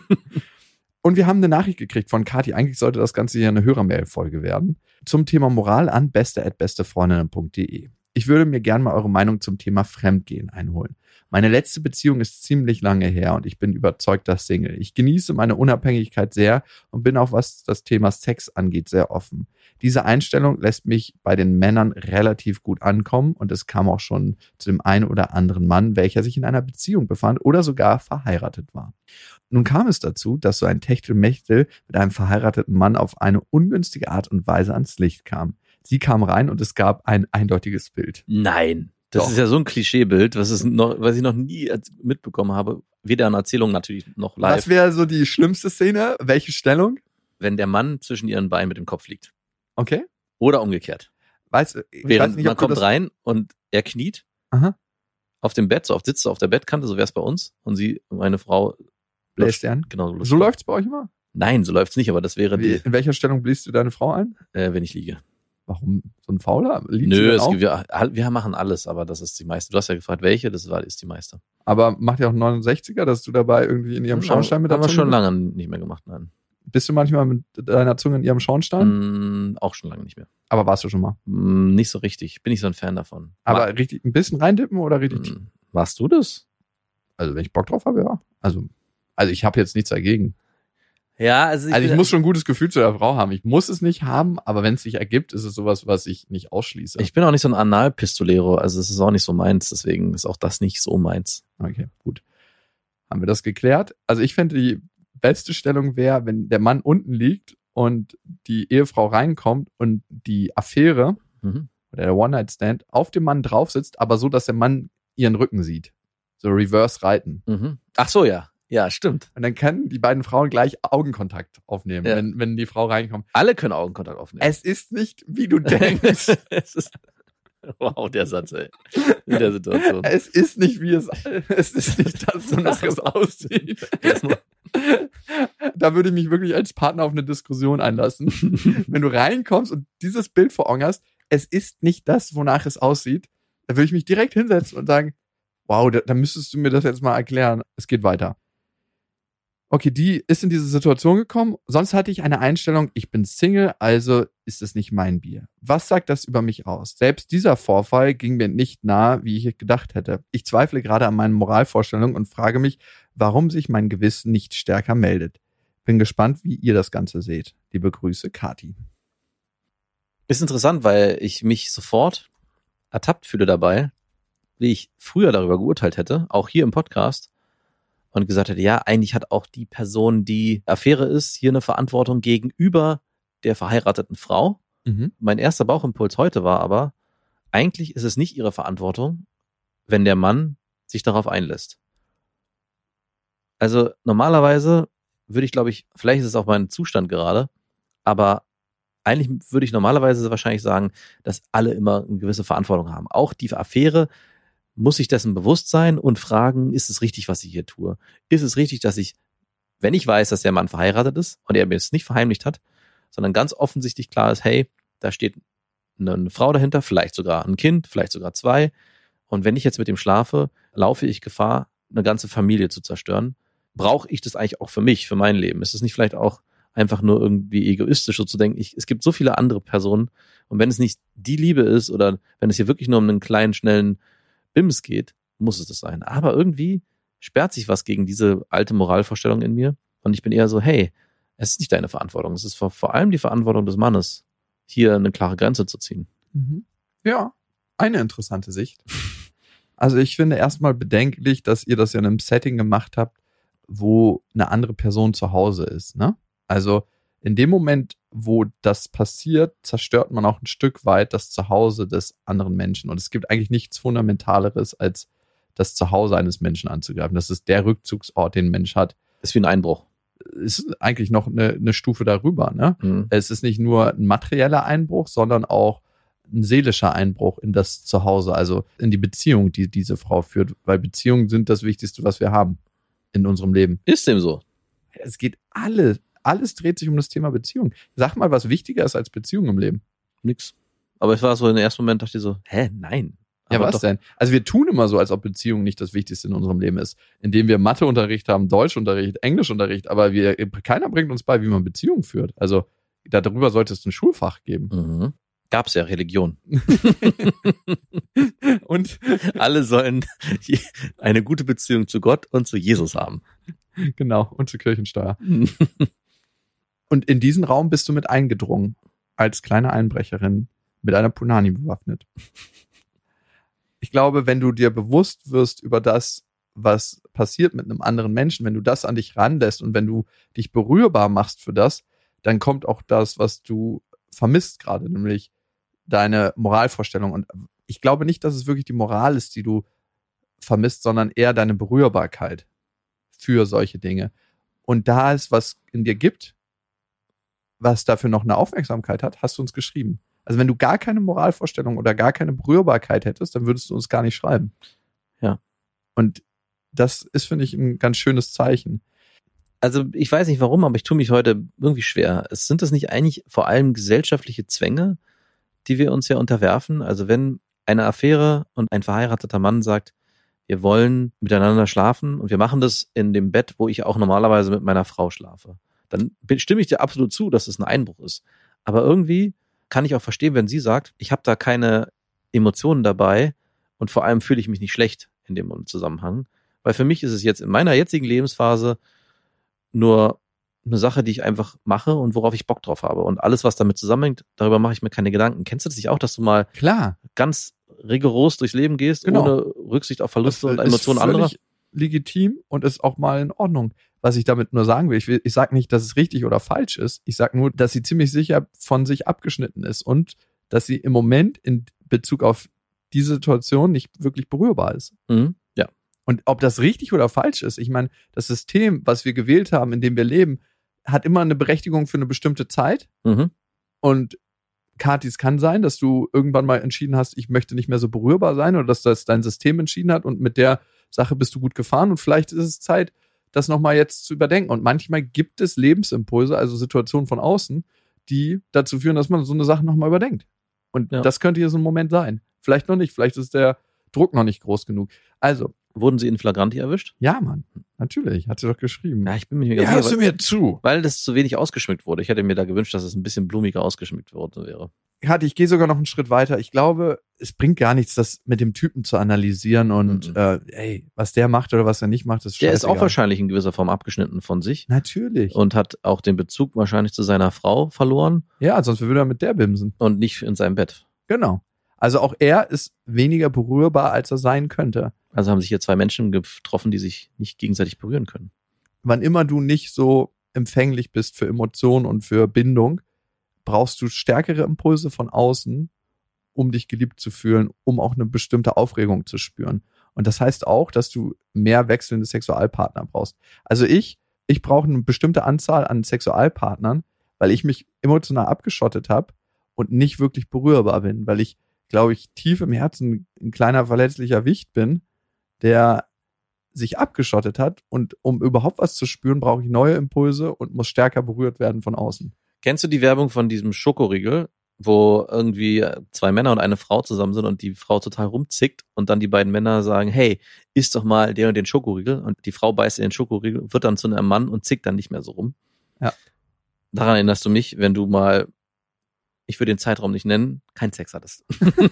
Und wir haben eine Nachricht gekriegt von Kathi. Eigentlich sollte das Ganze hier eine Hörermail-Folge werden. Zum Thema Moral an beste@bestefreundinnen.de. Ich würde mir gerne mal eure Meinung zum Thema Fremdgehen einholen. Meine letzte Beziehung ist ziemlich lange her und ich bin überzeugter Single. Ich genieße meine Unabhängigkeit sehr und bin auch, was das Thema Sex angeht, sehr offen. Diese Einstellung lässt mich bei den Männern relativ gut ankommen und es kam auch schon zu dem einen oder anderen Mann, welcher sich in einer Beziehung befand oder sogar verheiratet war. Nun kam es dazu, dass so ein Techtelmechtel mit einem verheirateten Mann auf eine ungünstige Art und Weise ans Licht kam. Sie kam rein und es gab ein eindeutiges Bild. Nein. Das ist ja so ein Klischeebild, was ich noch nie mitbekommen habe. Weder in Erzählungen natürlich noch live. Was wäre so die schlimmste Szene? Welche Stellung? Wenn der Mann zwischen ihren Beinen mit dem Kopf liegt. Okay. Oder umgekehrt. Während man kommt rein und er kniet auf dem Bett, sitzt auf der Bettkante, so wäre es bei uns. Und meine Frau bläst an. Genau, so läuft's bei euch immer? Nein, so läuft's nicht, aber das wäre In welcher Stellung bläst du deine Frau ein? Wenn ich liege. Warum? So ein Fauler? Nö, wir machen alles, aber das ist die meiste. Du hast ja gefragt, welche, das ist die meiste. Aber macht ihr auch 69er, dass du dabei irgendwie in ihrem Schornstein mit der Zunge bist? Haben wir schon lange nicht mehr gemacht, nein. Bist du manchmal mit deiner Zunge in ihrem Schornstein? Auch schon lange nicht mehr. Aber warst du schon mal? Nicht so richtig. Bin nicht so ein Fan davon. Aber richtig ein bisschen reindippen oder richtig? Warst du das? Also wenn ich Bock drauf habe, ja. Also ich habe jetzt nichts dagegen. Ja, also ich muss schon ein gutes Gefühl zu der Frau haben. Ich muss es nicht haben, aber wenn es sich ergibt, ist es sowas, was ich nicht ausschließe. Ich bin auch nicht so ein Analpistolero, also es ist auch nicht so meins, deswegen ist auch das nicht so meins. Okay, gut. Haben wir das geklärt? Also ich fände, die beste Stellung wäre, wenn der Mann unten liegt und die Ehefrau reinkommt und die Affäre oder der One-Night-Stand auf dem Mann drauf sitzt, aber so, dass der Mann ihren Rücken sieht. So reverse reiten. Ach so, ja. Ja, stimmt. Und dann können die beiden Frauen gleich Augenkontakt aufnehmen, wenn die Frau reinkommt. Alle können Augenkontakt aufnehmen. Es ist nicht, wie du denkst. Wow, der Satz, ey. In der Situation. Es ist nicht, wie es ist nicht das, wonach es aussieht. Da würde ich mich wirklich als Partner auf eine Diskussion einlassen. Wenn du reinkommst und dieses Bild vor Augen hast, es ist nicht das, wonach es aussieht, da würde ich mich direkt hinsetzen und sagen, wow, da müsstest du mir das jetzt mal erklären. Es geht weiter. Okay, die ist in diese Situation gekommen. Sonst hatte ich eine Einstellung, ich bin Single, also ist es nicht mein Bier. Was sagt das über mich aus? Selbst dieser Vorfall ging mir nicht nahe, wie ich gedacht hätte. Ich zweifle gerade an meinen Moralvorstellungen und frage mich, warum sich mein Gewissen nicht stärker meldet. Bin gespannt, wie ihr das Ganze seht. Liebe Grüße, Kathi. Ist interessant, weil ich mich sofort ertappt fühle dabei, wie ich früher darüber geurteilt hätte, auch hier im Podcast, und gesagt hätte, ja, eigentlich hat auch die Person, die Affäre ist, hier eine Verantwortung gegenüber der verheirateten Frau. Mein erster Bauchimpuls heute war aber, eigentlich ist es nicht ihre Verantwortung, wenn der Mann sich darauf einlässt. Also normalerweise würde ich, glaube ich, vielleicht ist es auch mein Zustand gerade, aber eigentlich würde ich normalerweise wahrscheinlich sagen, dass alle immer eine gewisse Verantwortung haben. Auch die Affäre muss sich dessen bewusst sein und fragen, ist es richtig, was ich hier tue? Ist es richtig, dass ich, wenn ich weiß, dass der Mann verheiratet ist und er mir es nicht verheimlicht hat, sondern ganz offensichtlich klar ist, hey, da steht eine Frau dahinter, vielleicht sogar ein Kind, vielleicht sogar 2. Und wenn ich jetzt mit dem schlafe, laufe ich Gefahr, eine ganze Familie zu zerstören. Brauche ich das eigentlich auch für mich, für mein Leben? Ist es nicht vielleicht auch einfach nur irgendwie egoistisch, so zu denken, es gibt so viele andere Personen und wenn es nicht die Liebe ist oder wenn es hier wirklich nur um einen kleinen, schnellen Bims geht, muss es das sein. Aber irgendwie sperrt sich was gegen diese alte Moralvorstellung in mir und ich bin eher so, hey, es ist nicht deine Verantwortung, es ist vor allem die Verantwortung des Mannes, hier eine klare Grenze zu ziehen. Ja, eine interessante Sicht. Also ich finde erstmal bedenklich, dass ihr das ja in einem Setting gemacht habt, wo eine andere Person zu Hause ist, ne? Also in dem Moment, wo das passiert, zerstört man auch ein Stück weit das Zuhause des anderen Menschen. Und es gibt eigentlich nichts Fundamentaleres, als das Zuhause eines Menschen anzugreifen. Das ist der Rückzugsort, den ein Mensch hat. Ist wie ein Einbruch. Ist eigentlich noch eine Stufe darüber. Ne? Mhm. Es ist nicht nur ein materieller Einbruch, sondern auch ein seelischer Einbruch in das Zuhause, also in die Beziehung, die diese Frau führt. Weil Beziehungen sind das Wichtigste, was wir haben in unserem Leben. Ist dem so? Es geht alles dreht sich um das Thema Beziehung. Sag mal, was wichtiger ist als Beziehung im Leben. Nix. Aber ich war so im ersten Moment, dachte ich so, nein. Ja, Aber was doch. denn? Also wir tun immer so, als ob Beziehung nicht das Wichtigste in unserem Leben ist. Indem wir Matheunterricht haben, Deutschunterricht, Englischunterricht, aber keiner bringt uns bei, wie man Beziehungen führt. Also darüber sollte es ein Schulfach geben. Mhm. Gab's ja Religion. Und Alle sollen eine gute Beziehung zu Gott und zu Jesus haben. genau, und zur Kirchensteuer. Und in diesen Raum bist du mit eingedrungen, als kleine Einbrecherin, mit einer Punani bewaffnet. Ich glaube, wenn du dir bewusst wirst über das, was passiert mit einem anderen Menschen, wenn du das an dich ranlässt und wenn du dich berührbar machst für das, dann kommt auch das, was du vermisst gerade, nämlich deine Moralvorstellung. Und ich glaube nicht, dass es wirklich die Moral ist, die du vermisst, sondern eher deine Berührbarkeit für solche Dinge. Und da es was in dir gibt, was dafür noch eine Aufmerksamkeit hat, hast du uns geschrieben. Also wenn du gar keine Moralvorstellung oder gar keine Berührbarkeit hättest, dann würdest du uns gar nicht schreiben. Ja. Und das ist, finde ich, ein ganz schönes Zeichen. Also ich weiß nicht warum, aber ich tue mich heute irgendwie schwer. Sind das nicht eigentlich vor allem gesellschaftliche Zwänge, die wir uns ja unterwerfen? Also wenn eine Affäre und ein verheirateter Mann sagt, wir wollen miteinander schlafen und wir machen das in dem Bett, wo ich auch normalerweise mit meiner Frau schlafe, dann stimme ich dir absolut zu, dass es ein Einbruch ist. Aber irgendwie kann ich auch verstehen, wenn sie sagt, ich habe da keine Emotionen dabei und vor allem fühle ich mich nicht schlecht in dem Zusammenhang. Weil für mich ist es jetzt in meiner jetzigen Lebensphase nur eine Sache, die ich einfach mache und worauf ich Bock drauf habe. Und alles, was damit zusammenhängt, darüber mache ich mir keine Gedanken. Kennst du das nicht auch, dass du mal Klar, ganz rigoros durchs Leben gehst, Genau. ohne Rücksicht auf Verluste und das Emotionen ist anderer? völlig legitim und ist auch mal in Ordnung. Was ich damit nur sagen will, ich sage nicht, dass es richtig oder falsch ist. Ich sage nur, dass sie ziemlich sicher von sich abgeschnitten ist und dass sie im Moment in Bezug auf diese Situation nicht wirklich berührbar ist. Mhm. Ja. Und ob das richtig oder falsch ist, ich meine, das System, was wir gewählt haben, in dem wir leben, hat immer eine Berechtigung für eine bestimmte Zeit. Mhm. Und Kathi, es kann sein, dass du irgendwann mal entschieden hast, ich möchte nicht mehr so berührbar sein oder dass das dein System entschieden hat und mit der Sache bist du gut gefahren und vielleicht ist es Zeit, das nochmal jetzt zu überdenken. Und manchmal gibt es Lebensimpulse, also Situationen von außen, die dazu führen, dass man so eine Sache nochmal überdenkt. Und Ja. das könnte hier so ein Moment sein. Vielleicht noch nicht, vielleicht ist der Druck noch nicht groß genug. Also, Wurden sie in Flagranti erwischt? ja, Mann, natürlich, hat sie doch geschrieben. Ja, ich bin mir nicht ganz sicher, mir zu. weil das zu wenig ausgeschmückt wurde. Ich hätte mir da gewünscht, dass es ein bisschen blumiger ausgeschmückt worden wäre. Kathi, ich gehe sogar noch einen Schritt weiter. Ich glaube, es bringt gar nichts, das mit dem Typen zu analysieren und was der macht oder was er nicht macht, ist scheißegal. Der ist auch wahrscheinlich in gewisser Form abgeschnitten von sich Natürlich. und hat auch den Bezug wahrscheinlich zu seiner Frau verloren Ja, sonst würde er mit der bimsen. und nicht in seinem Bett. Genau. Also auch er ist weniger berührbar, als er sein könnte. Also haben sich hier zwei Menschen getroffen, die sich nicht gegenseitig berühren können. Wann immer du nicht so empfänglich bist für Emotionen und für Bindung, brauchst du stärkere Impulse von außen, um dich geliebt zu fühlen, um auch eine bestimmte Aufregung zu spüren. Und das heißt auch, dass du mehr wechselnde Sexualpartner brauchst. Also ich brauche eine bestimmte Anzahl an Sexualpartnern, weil ich mich emotional abgeschottet habe und nicht wirklich berührbar bin, weil ich, glaube ich, tief im Herzen ein kleiner verletzlicher Wicht bin, der sich abgeschottet hat. Und um überhaupt was zu spüren, brauche ich neue Impulse und muss stärker berührt werden von außen. Kennst du die Werbung von diesem Schokoriegel, wo irgendwie zwei Männer und eine Frau zusammen sind und die Frau total rumzickt und dann die beiden Männer sagen, hey, iss doch mal den und den Schokoriegel und die Frau beißt in den Schokoriegel, wird dann zu einem Mann und zickt dann nicht mehr so rum. Ja. Daran erinnerst du mich, wenn du mal, ich würde den Zeitraum nicht nennen, keinen Sex hattest.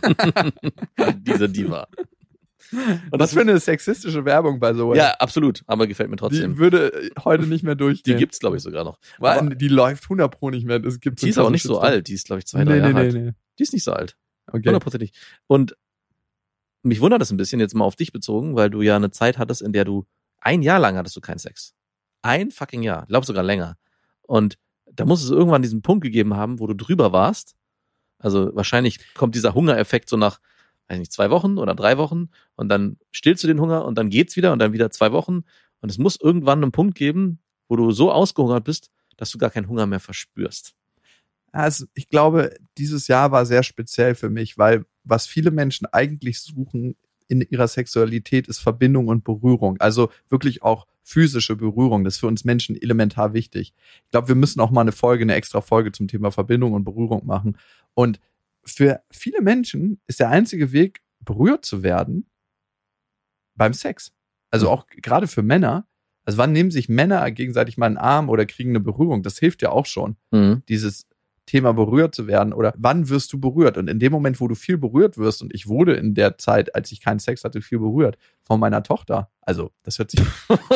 Diese Diva. Und was für eine sexistische Werbung bei sowas. Ja, absolut, aber gefällt mir trotzdem. Die würde heute nicht mehr Die durchgehen. gibt's, glaube ich, sogar noch. Weil die läuft 100 Pro nicht mehr. Es gibt Die ist auch nicht so alt. Die ist, glaube ich, 2-3 Jahre alt. Nee. Die ist nicht so alt. Okay. 100%. Und mich wundert das ein bisschen, jetzt mal auf dich bezogen, weil du ja eine Zeit hattest, in der du 1 Jahr lang hattest du keinen Sex. 1 fucking Jahr. Glaub sogar länger. Und da muss es irgendwann diesen Punkt gegeben haben, wo du drüber warst. Also wahrscheinlich kommt dieser Hungereffekt so nach weiß nicht, 2 Wochen oder 3 Wochen und dann stillst du den Hunger und dann geht's wieder und dann wieder 2 Wochen und es muss irgendwann einen Punkt geben, wo du so ausgehungert bist, dass du gar keinen Hunger mehr verspürst. Also ich glaube, dieses Jahr war sehr speziell für mich, weil was viele Menschen eigentlich suchen in ihrer Sexualität ist Verbindung und Berührung. Also wirklich auch physische Berührung. Das ist für uns Menschen elementar wichtig. Ich glaube, wir müssen auch mal eine extra Folge zum Thema Verbindung und Berührung machen. Und für viele Menschen ist der einzige Weg, berührt zu werden, beim Sex. Also auch gerade für Männer. Also wann nehmen sich Männer gegenseitig mal einen Arm oder kriegen eine Berührung? Das hilft ja auch schon. Dieses Thema berührt zu werden oder wann wirst du berührt? Und in dem Moment, wo du viel berührt wirst, und ich wurde in der Zeit, als ich keinen Sex hatte, viel berührt von meiner Tochter. Also das hört sich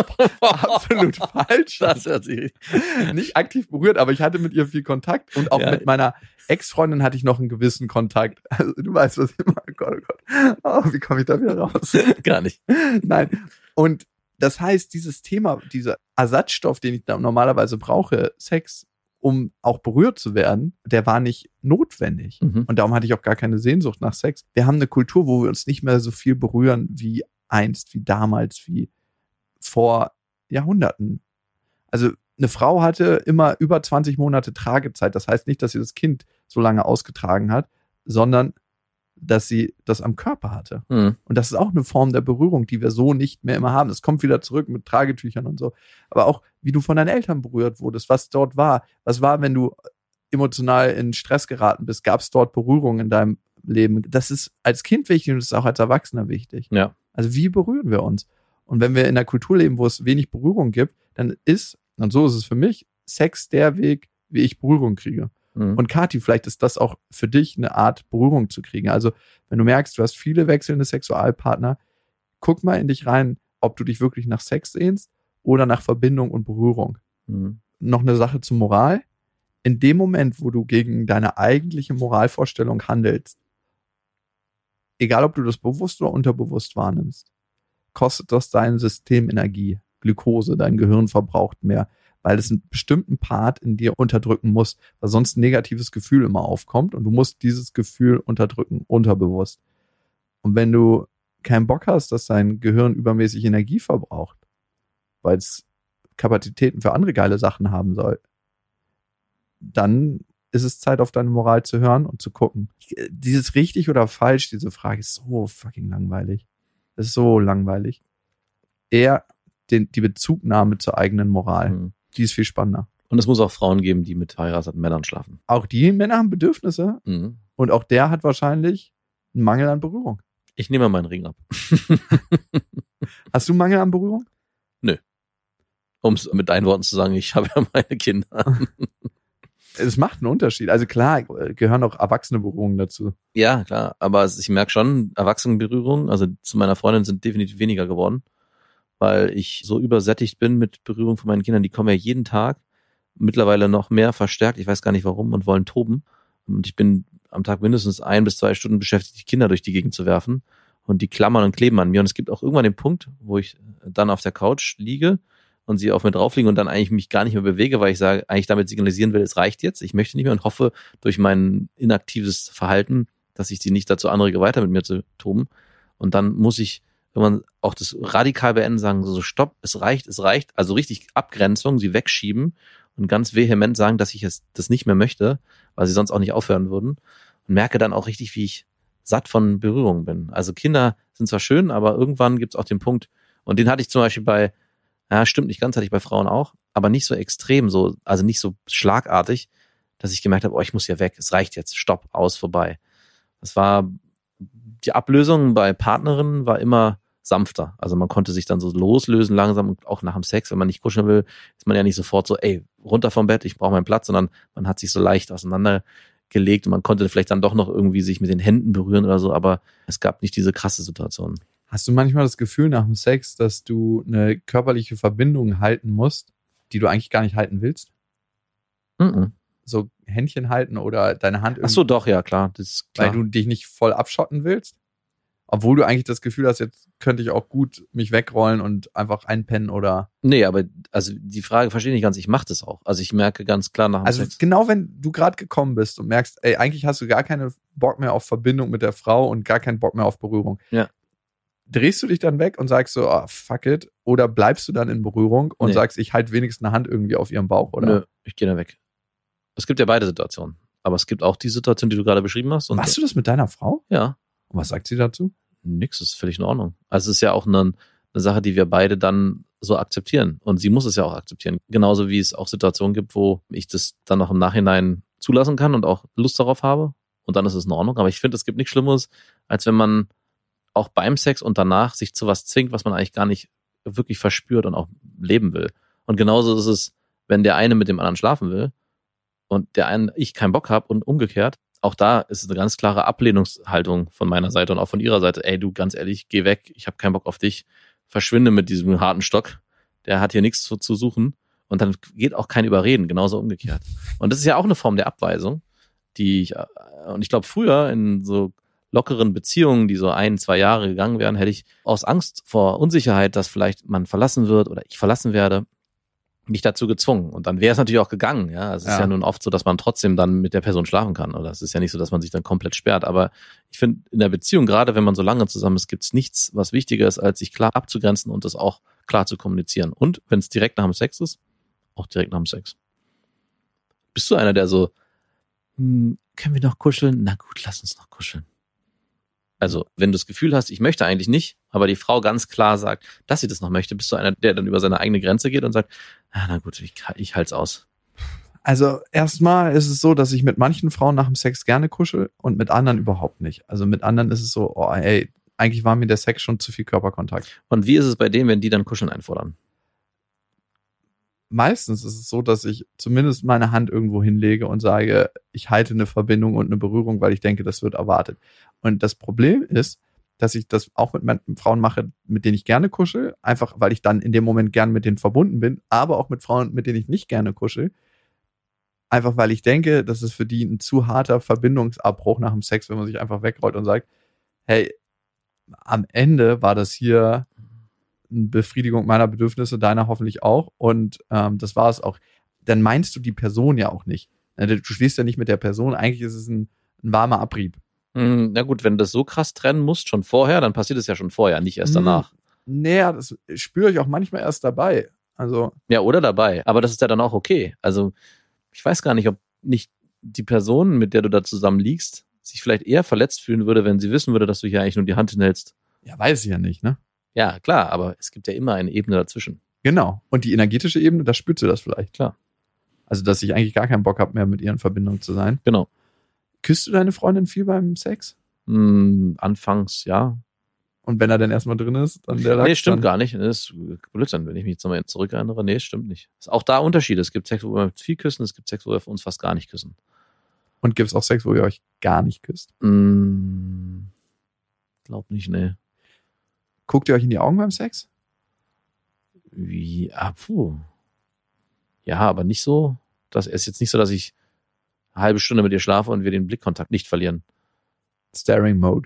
absolut falsch an. Das hört sich nicht aktiv berührt, aber ich hatte mit ihr viel Kontakt und auch mit meiner Ex-Freundin hatte ich noch einen gewissen Kontakt. Also du weißt, was ich meine. Oh Gott, oh Gott. Oh, wie komme ich da wieder raus? Gar nicht. Nein. Und das heißt, dieses Thema, dieser Ersatzstoff, den ich da normalerweise brauche, Sex, um auch berührt zu werden, der war nicht notwendig. Und darum hatte ich auch gar keine Sehnsucht nach Sex. Wir haben eine Kultur, wo wir uns nicht mehr so viel berühren wie einst, wie damals, wie vor Jahrhunderten. Also eine Frau hatte immer über 20 Monate Tragezeit. Das heißt nicht, dass sie das Kind so lange ausgetragen hat, sondern dass sie das am Körper hatte. Und das ist auch eine Form der Berührung, die wir so nicht mehr immer haben. Das kommt wieder zurück mit Tragetüchern und so. Aber auch, wie du von deinen Eltern berührt wurdest, was dort war. Was war, wenn du emotional in Stress geraten bist? Gab es dort Berührung in deinem Leben? Das ist als Kind wichtig und das ist auch als Erwachsener wichtig. Ja. Also wie berühren wir uns? Und wenn wir in einer Kultur leben, wo es wenig Berührung gibt, dann ist, und so ist es für mich, Sex der Weg, wie ich Berührung kriege. Und Kathi, vielleicht ist das auch für dich eine Art Berührung zu kriegen. Also wenn du merkst, du hast viele wechselnde Sexualpartner, guck mal in dich rein, ob du dich wirklich nach Sex sehnst oder nach Verbindung und Berührung. Noch eine Sache zur Moral. In dem Moment, wo du gegen deine eigentliche Moralvorstellung handelst, egal ob du das bewusst oder unterbewusst wahrnimmst, kostet das dein System Energie, Glukose, dein Gehirn verbraucht mehr, weil es einen bestimmten Part in dir unterdrücken muss, weil sonst ein negatives Gefühl immer aufkommt und du musst dieses Gefühl unterdrücken, unterbewusst. Und wenn du keinen Bock hast, dass dein Gehirn übermäßig Energie verbraucht, weil es Kapazitäten für andere geile Sachen haben soll, dann ist es Zeit, auf deine Moral zu hören und zu gucken. Dieses richtig oder falsch, diese Frage ist so fucking langweilig. Das ist so langweilig. Eher die Bezugnahme zur eigenen Moral. Die ist viel spannender. Und es muss auch Frauen geben, die mit verheirateten Männern schlafen. Auch die Männer haben Bedürfnisse. Und auch der hat wahrscheinlich einen Mangel an Berührung. Ich nehme meinen Ring ab. Hast du einen Mangel an Berührung? Nö. Um es mit deinen Worten zu sagen, ich habe ja meine Kinder. Es macht einen Unterschied. Also klar, gehören auch erwachsene Berührungen dazu. Ja, klar. Aber ich merke schon, Erwachsenenberührungen, also zu meiner Freundin sind definitiv weniger geworden, weil ich so übersättigt bin mit Berührung von meinen Kindern. Die kommen ja jeden Tag, mittlerweile noch mehr verstärkt, ich weiß gar nicht warum, und wollen toben. Und ich bin am Tag mindestens 1 bis 2 Stunden beschäftigt, die Kinder durch die Gegend zu werfen. Und die klammern und kleben an mir. Und es gibt auch irgendwann den Punkt, wo ich dann auf der Couch liege und sie auf mir drauf liegen und dann eigentlich mich gar nicht mehr bewege, weil ich sage, eigentlich damit signalisieren will, es reicht jetzt, ich möchte nicht mehr und hoffe durch mein inaktives Verhalten, dass ich sie nicht dazu anrege, weiter mit mir zu toben. Und dann muss ich, wenn man auch das radikal beenden, sagen, so stopp, es reicht, also richtig Abgrenzung, sie wegschieben und ganz vehement sagen, dass ich das nicht mehr möchte, weil sie sonst auch nicht aufhören würden und merke dann auch richtig, wie ich satt von Berührung bin. Also Kinder sind zwar schön, aber irgendwann gibt es auch den Punkt, und den hatte ich zum Beispiel stimmt nicht ganz, hatte ich bei Frauen auch, aber nicht so extrem, also nicht so schlagartig, dass ich gemerkt habe, ich muss hier weg, es reicht jetzt, stopp, aus, vorbei. Das war, die Ablösung bei Partnerinnen war immer sanfter. Also man konnte sich dann so loslösen langsam und auch nach dem Sex, wenn man nicht kuscheln will, ist man ja nicht sofort so, runter vom Bett, ich brauche meinen Platz, sondern man hat sich so leicht auseinandergelegt und man konnte vielleicht dann doch noch irgendwie sich mit den Händen berühren oder so, aber es gab nicht diese krasse Situation. Hast du manchmal das Gefühl nach dem Sex, dass du eine körperliche Verbindung halten musst, die du eigentlich gar nicht halten willst? So Händchen halten oder deine Hand irgendwie? Ach so, doch, ja, klar. Das ist klar. Weil du dich nicht voll abschotten willst? Obwohl du eigentlich das Gefühl hast, jetzt könnte ich auch gut mich wegrollen und einfach einpennen oder... Nee, aber also die Frage verstehe ich nicht ganz. Ich mache das auch. Also ich merke ganz klar nach dem Also Sex. Genau, wenn du gerade gekommen bist und merkst, ey, eigentlich hast du gar keinen Bock mehr auf Verbindung mit der Frau und gar keinen Bock mehr auf Berührung. Ja. Drehst du dich dann weg und sagst so, oh, fuck it? Oder bleibst du dann in Berührung und sagst, ich halte wenigstens eine Hand irgendwie auf ihrem Bauch, oder? Nö, ich gehe da weg. Es gibt ja beide Situationen. Aber es gibt auch die Situation, die du gerade beschrieben hast. Und machst du das mit deiner Frau? Ja. Und was sagt sie dazu? Nix, ist völlig in Ordnung. Also es ist ja auch eine Sache, die wir beide dann so akzeptieren. Und sie muss es ja auch akzeptieren. Genauso wie es auch Situationen gibt, wo ich das dann noch im Nachhinein zulassen kann und auch Lust darauf habe. Und dann ist es in Ordnung. Aber ich finde, es gibt nichts Schlimmeres, als wenn man auch beim Sex und danach sich zu was zwingt, was man eigentlich gar nicht wirklich verspürt und auch leben will. Und genauso ist es, wenn der eine mit dem anderen schlafen will und der eine ich keinen Bock habe und umgekehrt. Auch da ist es eine ganz klare Ablehnungshaltung von meiner Seite und auch von ihrer Seite. Ey, du, ganz ehrlich, geh weg, ich habe keinen Bock auf dich. Verschwinde mit diesem harten Stock. Der hat hier nichts zu suchen. Und dann geht auch kein Überreden, genauso umgekehrt. Und das ist ja auch eine Form der Abweisung, ich glaube, früher in so lockeren Beziehungen, die so 1-2 Jahre gegangen wären, hätte ich aus Angst vor Unsicherheit, dass vielleicht man verlassen wird oder ich verlassen werde, mich dazu gezwungen. Und dann wäre es natürlich auch gegangen. Ja, es ist ja nun oft so, dass man trotzdem dann mit der Person schlafen kann. Oder es ist ja nicht so, dass man sich dann komplett sperrt. Aber ich finde, in der Beziehung, gerade wenn man so lange zusammen ist, gibt es nichts, was wichtiger ist, als sich klar abzugrenzen und das auch klar zu kommunizieren. Und wenn es direkt nach dem Sex ist, auch direkt nach dem Sex. Bist du einer, der so, können wir noch kuscheln? Na gut, lass uns noch kuscheln. Also, wenn du das Gefühl hast, ich möchte eigentlich nicht, aber die Frau ganz klar sagt, dass sie das noch möchte, bist du einer, der dann über seine eigene Grenze geht und sagt, na gut, ich halt's aus. Also erstmal ist es so, dass ich mit manchen Frauen nach dem Sex gerne kuschel und mit anderen überhaupt nicht. Also mit anderen ist es so, oh ey, eigentlich war mir der Sex schon zu viel Körperkontakt. Und wie ist es bei denen, wenn die dann Kuscheln einfordern? Meistens ist es so, dass ich zumindest meine Hand irgendwo hinlege und sage, ich halte eine Verbindung und eine Berührung, weil ich denke, das wird erwartet. Und das Problem ist, dass ich das auch mit Frauen mache, mit denen ich gerne kuschel, einfach weil ich dann in dem Moment gern mit denen verbunden bin, aber auch mit Frauen, mit denen ich nicht gerne kuschel, einfach weil ich denke, das ist für die ein zu harter Verbindungsabbruch nach dem Sex, wenn man sich einfach wegrollt und sagt, hey, am Ende war das hier eine Befriedigung meiner Bedürfnisse, deiner hoffentlich auch, und das war es auch. Dann meinst du die Person ja auch nicht. Du stehst ja nicht mit der Person, eigentlich ist es ein warmer Abrieb. Na gut, wenn du das so krass trennen musst, schon vorher, dann passiert es ja schon vorher, nicht erst danach. Naja, das spüre ich auch manchmal erst dabei. Also ja, oder dabei. Aber das ist ja dann auch okay. Also ich weiß gar nicht, ob nicht die Person, mit der du da zusammen liegst, sich vielleicht eher verletzt fühlen würde, wenn sie wissen würde, dass du hier eigentlich nur die Hand hinhältst. Ja, weiß ich ja nicht, ne? Ja, klar, aber es gibt ja immer eine Ebene dazwischen. Genau. Und die energetische Ebene, da spürt sie das vielleicht. Klar. Also, dass ich eigentlich gar keinen Bock habe, mehr mit ihr in Verbindung zu sein. Genau. Küsst du deine Freundin viel beim Sex? Anfangs, ja. Und wenn er dann erstmal drin ist, dann der Lachs? Nee, stimmt gar nicht. Das ist Blödsinn, wenn ich mich jetzt nochmal zurückerinnere. Nee, stimmt nicht. Es ist auch da Unterschiede. Es gibt Sex, wo wir viel küssen, es gibt Sex, wo wir uns fast gar nicht küssen. Und gibt es auch Sex, wo ihr euch gar nicht küsst? Glaub nicht, nee. Guckt ihr euch in die Augen beim Sex? Wie? Ja, aber nicht so. Das ist jetzt nicht so, dass ich eine halbe Stunde mit ihr schlafe und wir den Blickkontakt nicht verlieren. Staring Mode.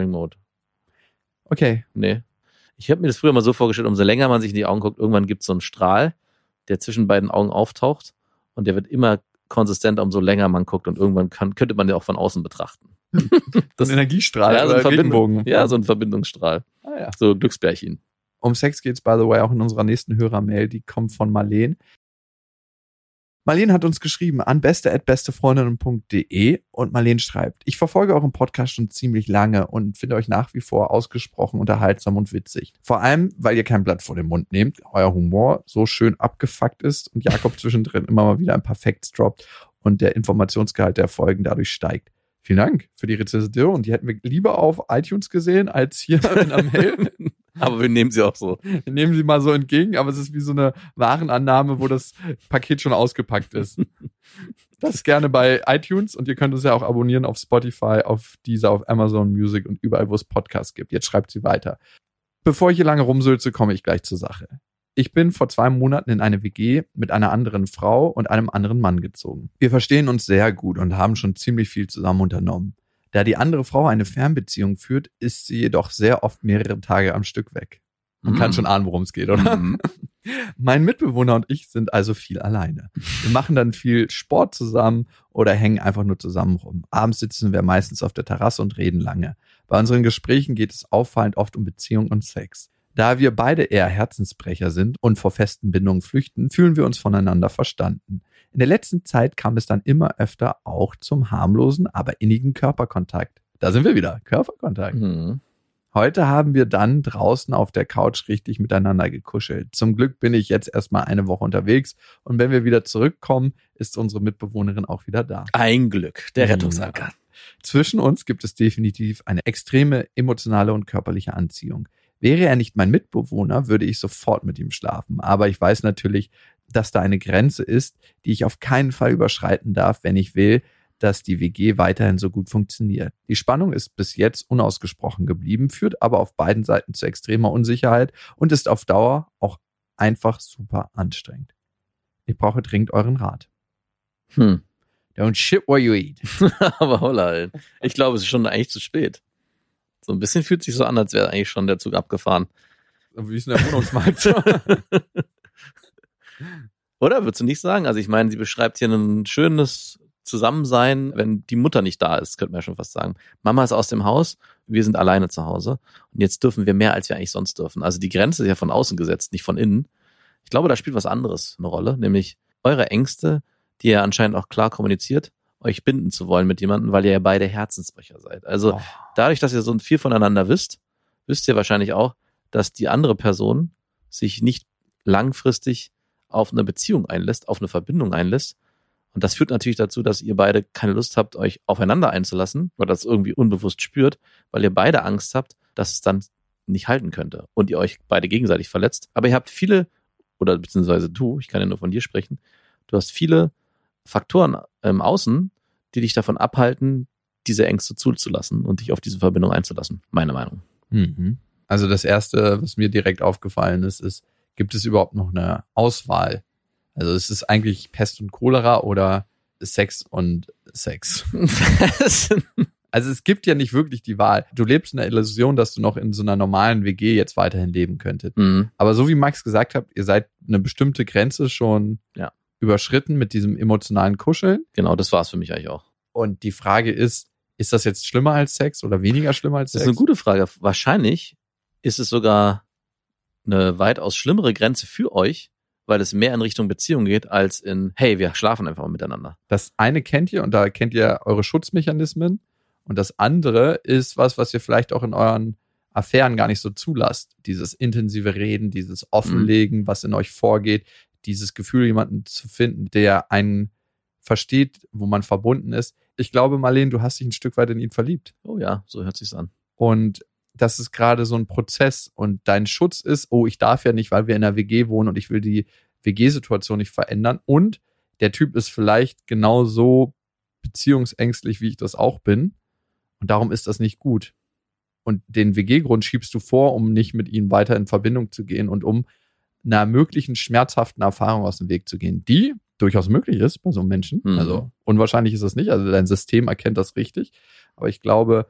Okay. Nee. Ich habe mir das früher mal so vorgestellt, umso länger man sich in die Augen guckt, irgendwann gibt es so einen Strahl, der zwischen beiden Augen auftaucht und der wird immer konsistenter, umso länger man guckt, und irgendwann könnte man den auch von außen betrachten. Das ein Energiestrahl, ja, so oder Regenbogen. Ja, so ein Verbindungsstrahl. Ah, ja. So Glücksbärchen. Um Sex geht's, by the way, auch in unserer nächsten Hörermail. Die kommt von Marleen. Marleen hat uns geschrieben an beste@bestefreundinnen.de und Marleen schreibt: Ich verfolge euren Podcast schon ziemlich lange und finde euch nach wie vor ausgesprochen unterhaltsam und witzig. Vor allem, weil ihr kein Blatt vor den Mund nehmt, euer Humor so schön abgefuckt ist und Jakob zwischendrin immer mal wieder ein paar Facts droppt und der Informationsgehalt der Folgen dadurch steigt. Vielen Dank für die Rezension. Die hätten wir lieber auf iTunes gesehen als hier in der Mail. Aber wir nehmen sie auch so. Wir nehmen sie mal so entgegen, aber es ist wie so eine Warenannahme, wo das Paket schon ausgepackt ist. Das gerne bei iTunes, und ihr könnt uns ja auch abonnieren auf Spotify, auf Deezer, auf Amazon Music und überall, wo es Podcasts gibt. Jetzt schreibt sie weiter. Bevor ich hier lange rumsülze, komme ich gleich zur Sache. Ich bin vor 2 Monaten in eine WG mit einer anderen Frau und einem anderen Mann gezogen. Wir verstehen uns sehr gut und haben schon ziemlich viel zusammen unternommen. Da die andere Frau eine Fernbeziehung führt, ist sie jedoch sehr oft mehrere Tage am Stück weg. Man kann schon ahnen, worum es geht, oder? Mein Mitbewohner und ich sind also viel alleine. Wir machen dann viel Sport zusammen oder hängen einfach nur zusammen rum. Abends sitzen wir meistens auf der Terrasse und reden lange. Bei unseren Gesprächen geht es auffallend oft um Beziehung und Sex. Da wir beide eher Herzensbrecher sind und vor festen Bindungen flüchten, fühlen wir uns voneinander verstanden. In der letzten Zeit kam es dann immer öfter auch zum harmlosen, aber innigen Körperkontakt. Da sind wir wieder, Körperkontakt. Heute haben wir dann draußen auf der Couch richtig miteinander gekuschelt. Zum Glück bin ich jetzt erstmal eine Woche unterwegs und wenn wir wieder zurückkommen, ist unsere Mitbewohnerin auch wieder da. Ein Glück, der Rettungsanker. Zwischen uns gibt es definitiv eine extreme emotionale und körperliche Anziehung. Wäre er nicht mein Mitbewohner, würde ich sofort mit ihm schlafen. Aber ich weiß natürlich, dass da eine Grenze ist, die ich auf keinen Fall überschreiten darf, wenn ich will, dass die WG weiterhin so gut funktioniert. Die Spannung ist bis jetzt unausgesprochen geblieben, führt aber auf beiden Seiten zu extremer Unsicherheit und ist auf Dauer auch einfach super anstrengend. Ich brauche dringend euren Rat. Don't shit what you eat. Aber holla, ich glaube, es ist schon eigentlich zu spät. So ein bisschen fühlt sich so an, als wäre eigentlich schon der Zug abgefahren. Wie ist denn der Wohnungsmarkt? Oder, würdest du nicht sagen? Also ich meine, sie beschreibt hier ein schönes Zusammensein, wenn die Mutter nicht da ist, könnte man ja schon fast sagen. Mama ist aus dem Haus, wir sind alleine zu Hause und jetzt dürfen wir mehr, als wir eigentlich sonst dürfen. Also die Grenze ist ja von außen gesetzt, nicht von innen. Ich glaube, da spielt was anderes eine Rolle, nämlich eure Ängste, die ihr anscheinend auch klar kommuniziert, euch binden zu wollen mit jemandem, weil ihr ja beide Herzensbrecher seid. Also dadurch, dass ihr so viel voneinander wisst ihr wahrscheinlich auch, dass die andere Person sich nicht langfristig auf eine Beziehung einlässt, auf eine Verbindung einlässt. Und das führt natürlich dazu, dass ihr beide keine Lust habt, euch aufeinander einzulassen, weil das irgendwie unbewusst spürt, weil ihr beide Angst habt, dass es dann nicht halten könnte und ihr euch beide gegenseitig verletzt. Aber ihr habt viele, oder beziehungsweise du, ich kann ja nur von dir sprechen, du hast viele Faktoren im Außen, die dich davon abhalten, diese Ängste zuzulassen und dich auf diese Verbindung einzulassen. Meine Meinung. Also das Erste, was mir direkt aufgefallen ist, gibt es überhaupt noch eine Auswahl? Also es ist eigentlich Pest und Cholera oder Sex und Sex. Also es gibt ja nicht wirklich die Wahl. Du lebst in der Illusion, dass du noch in so einer normalen WG jetzt weiterhin leben könntest. Aber so wie Max gesagt hat, ihr seid eine bestimmte Grenze schon überschritten mit diesem emotionalen Kuscheln. Genau, das war es für mich eigentlich auch. Und die Frage ist das jetzt schlimmer als Sex oder weniger schlimmer als Sex? Das ist eine gute Frage. Wahrscheinlich ist es sogar eine weitaus schlimmere Grenze für euch, weil es mehr in Richtung Beziehung geht, als in, hey, wir schlafen einfach mal miteinander. Das eine kennt ihr und da kennt ihr eure Schutzmechanismen und das andere ist was ihr vielleicht auch in euren Affären gar nicht so zulasst. Dieses intensive Reden, dieses Offenlegen, was in euch vorgeht, dieses Gefühl, jemanden zu finden, der einen versteht, wo man verbunden ist. Ich glaube, Marlene, du hast dich ein Stück weit in ihn verliebt. Oh ja, so hört sich's an. Und das ist gerade so ein Prozess und dein Schutz ist, ich darf ja nicht, weil wir in einer WG wohnen und ich will die WG-Situation nicht verändern und der Typ ist vielleicht genauso beziehungsängstlich, wie ich das auch bin und darum ist das nicht gut. Und den WG-Grund schiebst du vor, um nicht mit ihm weiter in Verbindung zu gehen und um einer möglichen schmerzhaften Erfahrung aus dem Weg zu gehen, die durchaus möglich ist bei so einem Menschen. Also unwahrscheinlich ist das nicht, also dein System erkennt das richtig, aber ich glaube,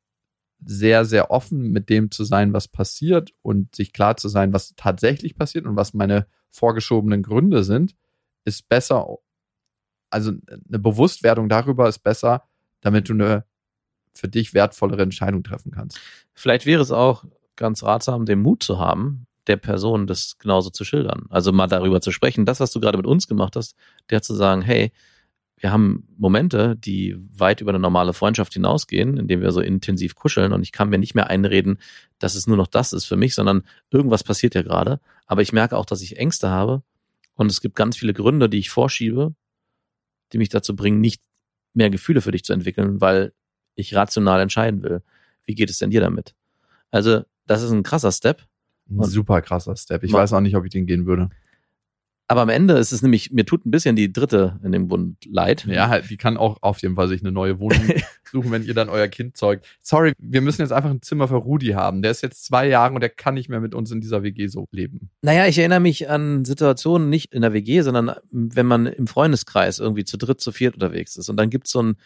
sehr, sehr offen mit dem zu sein, was passiert und sich klar zu sein, was tatsächlich passiert und was meine vorgeschobenen Gründe sind, ist besser. Also eine Bewusstwerdung darüber ist besser, damit du eine für dich wertvollere Entscheidung treffen kannst. Vielleicht wäre es auch ganz ratsam, den Mut zu haben, der Person das genauso zu schildern. Also mal darüber zu sprechen, das, was du gerade mit uns gemacht hast, der zu sagen, hey, wir haben Momente, die weit über eine normale Freundschaft hinausgehen, indem wir so intensiv kuscheln und ich kann mir nicht mehr einreden, dass es nur noch das ist für mich, sondern irgendwas passiert ja gerade. Aber ich merke auch, dass ich Ängste habe und es gibt ganz viele Gründe, die ich vorschiebe, die mich dazu bringen, nicht mehr Gefühle für dich zu entwickeln, weil ich rational entscheiden will. Wie geht es denn dir damit? Also das ist ein krasser Step. Ein super krasser Step. Ich weiß auch nicht, ob ich den gehen würde. Aber am Ende ist es nämlich, mir tut ein bisschen die Dritte in dem Bund leid. Ja, die kann auch auf jeden Fall sich eine neue Wohnung aussuchen, wenn ihr dann euer Kind zeugt. Sorry, wir müssen jetzt einfach ein Zimmer für Rudi haben. Der ist jetzt 2 Jahre und der kann nicht mehr mit uns in dieser WG so leben. Naja, ich erinnere mich an Situationen nicht in der WG, sondern wenn man im Freundeskreis irgendwie zu dritt, zu viert unterwegs ist und dann gibt es so ein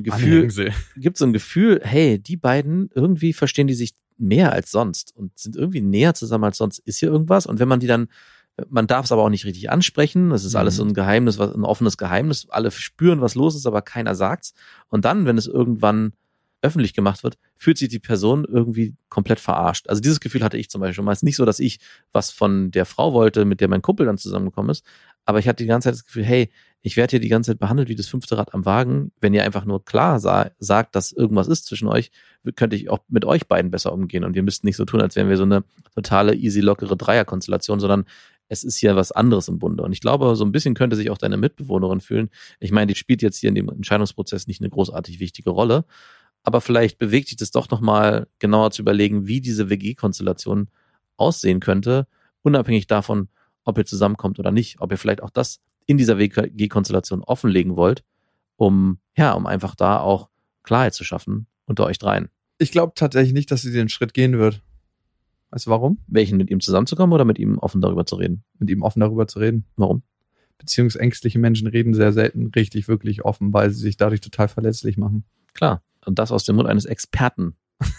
Gefühl, hey, die beiden, irgendwie verstehen die sich mehr als sonst und sind irgendwie näher zusammen als sonst. Ist hier irgendwas? Und wenn man die dann, man darf es aber auch nicht richtig ansprechen, das ist alles so ein Geheimnis, ein offenes Geheimnis, alle spüren, was los ist, aber keiner sagt's. Und dann, wenn es irgendwann öffentlich gemacht wird, fühlt sich die Person irgendwie komplett verarscht. Also dieses Gefühl hatte ich zum Beispiel schon mal. Es ist nicht so, dass ich was von der Frau wollte, mit der mein Kumpel dann zusammengekommen ist, aber ich hatte die ganze Zeit das Gefühl, hey, ich werde hier die ganze Zeit behandelt wie das 5. Rad am Wagen. Wenn ihr einfach nur klar sagt, dass irgendwas ist zwischen euch, könnte ich auch mit euch beiden besser umgehen und wir müssten nicht so tun, als wären wir so eine totale easy, lockere Dreierkonstellation, sondern es ist hier was anderes im Bunde. Und ich glaube, so ein bisschen könnte sich auch deine Mitbewohnerin fühlen. Ich meine, die spielt jetzt hier in dem Entscheidungsprozess nicht eine großartig wichtige Rolle, aber vielleicht bewegt dich das doch nochmal genauer zu überlegen, wie diese WG-Konstellation aussehen könnte, unabhängig davon, ob ihr zusammenkommt oder nicht, ob ihr vielleicht auch das in dieser WG-Konstellation offenlegen wollt, um einfach da auch Klarheit zu schaffen unter euch dreien. Ich glaube tatsächlich nicht, dass sie den Schritt gehen wird. Weißt du warum? Welchen, mit ihm zusammenzukommen oder mit ihm offen darüber zu reden? Mit ihm offen darüber zu reden. Warum? Beziehungsängstliche Menschen reden sehr selten wirklich offen, weil sie sich dadurch total verletzlich machen. Klar. Und das aus dem Mund eines Experten.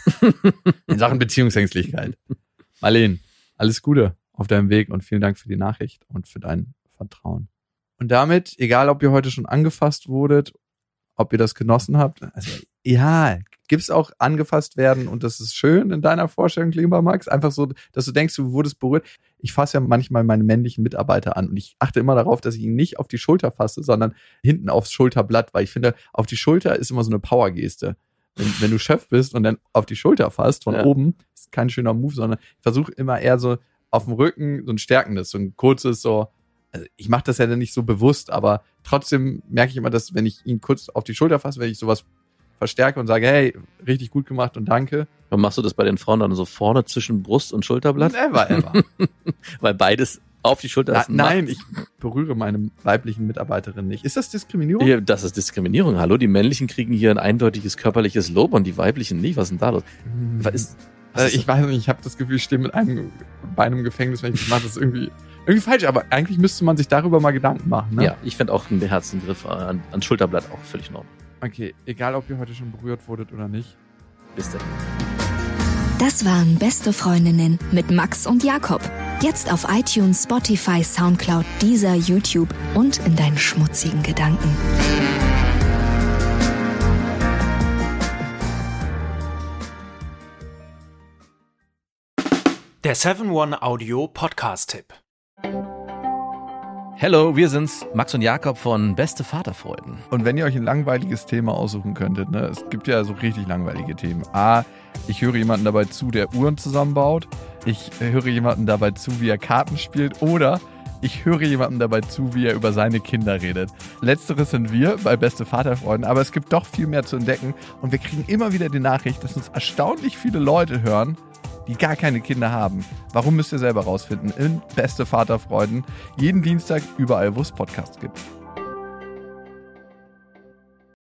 In Sachen Beziehungsängstlichkeit. Marleen, alles Gute auf deinem Weg und vielen Dank für die Nachricht und für dein Vertrauen. Und damit, egal ob ihr heute schon angefasst wurdet, ob ihr das genossen habt, also ja, gibt's auch angefasst werden und das ist schön in deiner Vorstellung, lieber Max, einfach so, dass du denkst, du wurdest berührt. Ich fasse ja manchmal meine männlichen Mitarbeiter an und ich achte immer darauf, dass ich ihn nicht auf die Schulter fasse, sondern hinten aufs Schulterblatt, weil ich finde, auf die Schulter ist immer so eine Powergeste. Wenn du Chef bist und dann auf die Schulter fasst von oben, ist kein schöner Move, sondern ich versuche immer eher so auf dem Rücken so ein stärkendes, so ein kurzes, so, also ich mache das ja dann nicht so bewusst, aber trotzdem merke ich immer, dass wenn ich ihn kurz auf die Schulter fasse, wenn ich sowas verstärke und sage, hey, richtig gut gemacht und danke. Und machst du das bei den Frauen dann so vorne zwischen Brust und Schulterblatt? Never. Weil beides auf die Schulter ist. Nein, ich berühre meine weiblichen Mitarbeiterinnen nicht. Ist das Diskriminierung? Ja, das ist Diskriminierung. Hallo, die männlichen kriegen hier ein eindeutiges körperliches Lob und die weiblichen nicht. Was ist denn da los? Ich weiß nicht, ich habe das Gefühl, ich stehe mit einem Bein im Gefängnis, wenn ich das mache. Das ist irgendwie falsch, aber eigentlich müsste man sich darüber mal Gedanken machen. Ne? Ja, ich fände auch einen beherzten Griff an Schulterblatt auch völlig in Ordnung. Okay, egal ob ihr heute schon berührt wurdet oder nicht. Bis dann. Das waren Beste Freundinnen mit Max und Jakob. Jetzt auf iTunes, Spotify, Soundcloud, Deezer, YouTube und in deinen schmutzigen Gedanken. Der 7-One-Audio-Podcast-Tipp. Hallo, wir sind's, Max und Jakob von Beste Vaterfreuden. Und wenn ihr euch ein langweiliges Thema aussuchen könntet, ne, es gibt ja so richtig langweilige Themen. Ich höre jemanden dabei zu, der Uhren zusammenbaut. Ich höre jemanden dabei zu, wie er Karten spielt. Oder ich höre jemanden dabei zu, wie er über seine Kinder redet. Letzteres sind wir bei Beste Vaterfreuden, aber es gibt doch viel mehr zu entdecken. Und wir kriegen immer wieder die Nachricht, dass uns erstaunlich viele Leute hören, die gar keine Kinder haben. Warum, müsst ihr selber rausfinden in Beste Vaterfreuden. Jeden Dienstag überall, wo es Podcasts gibt.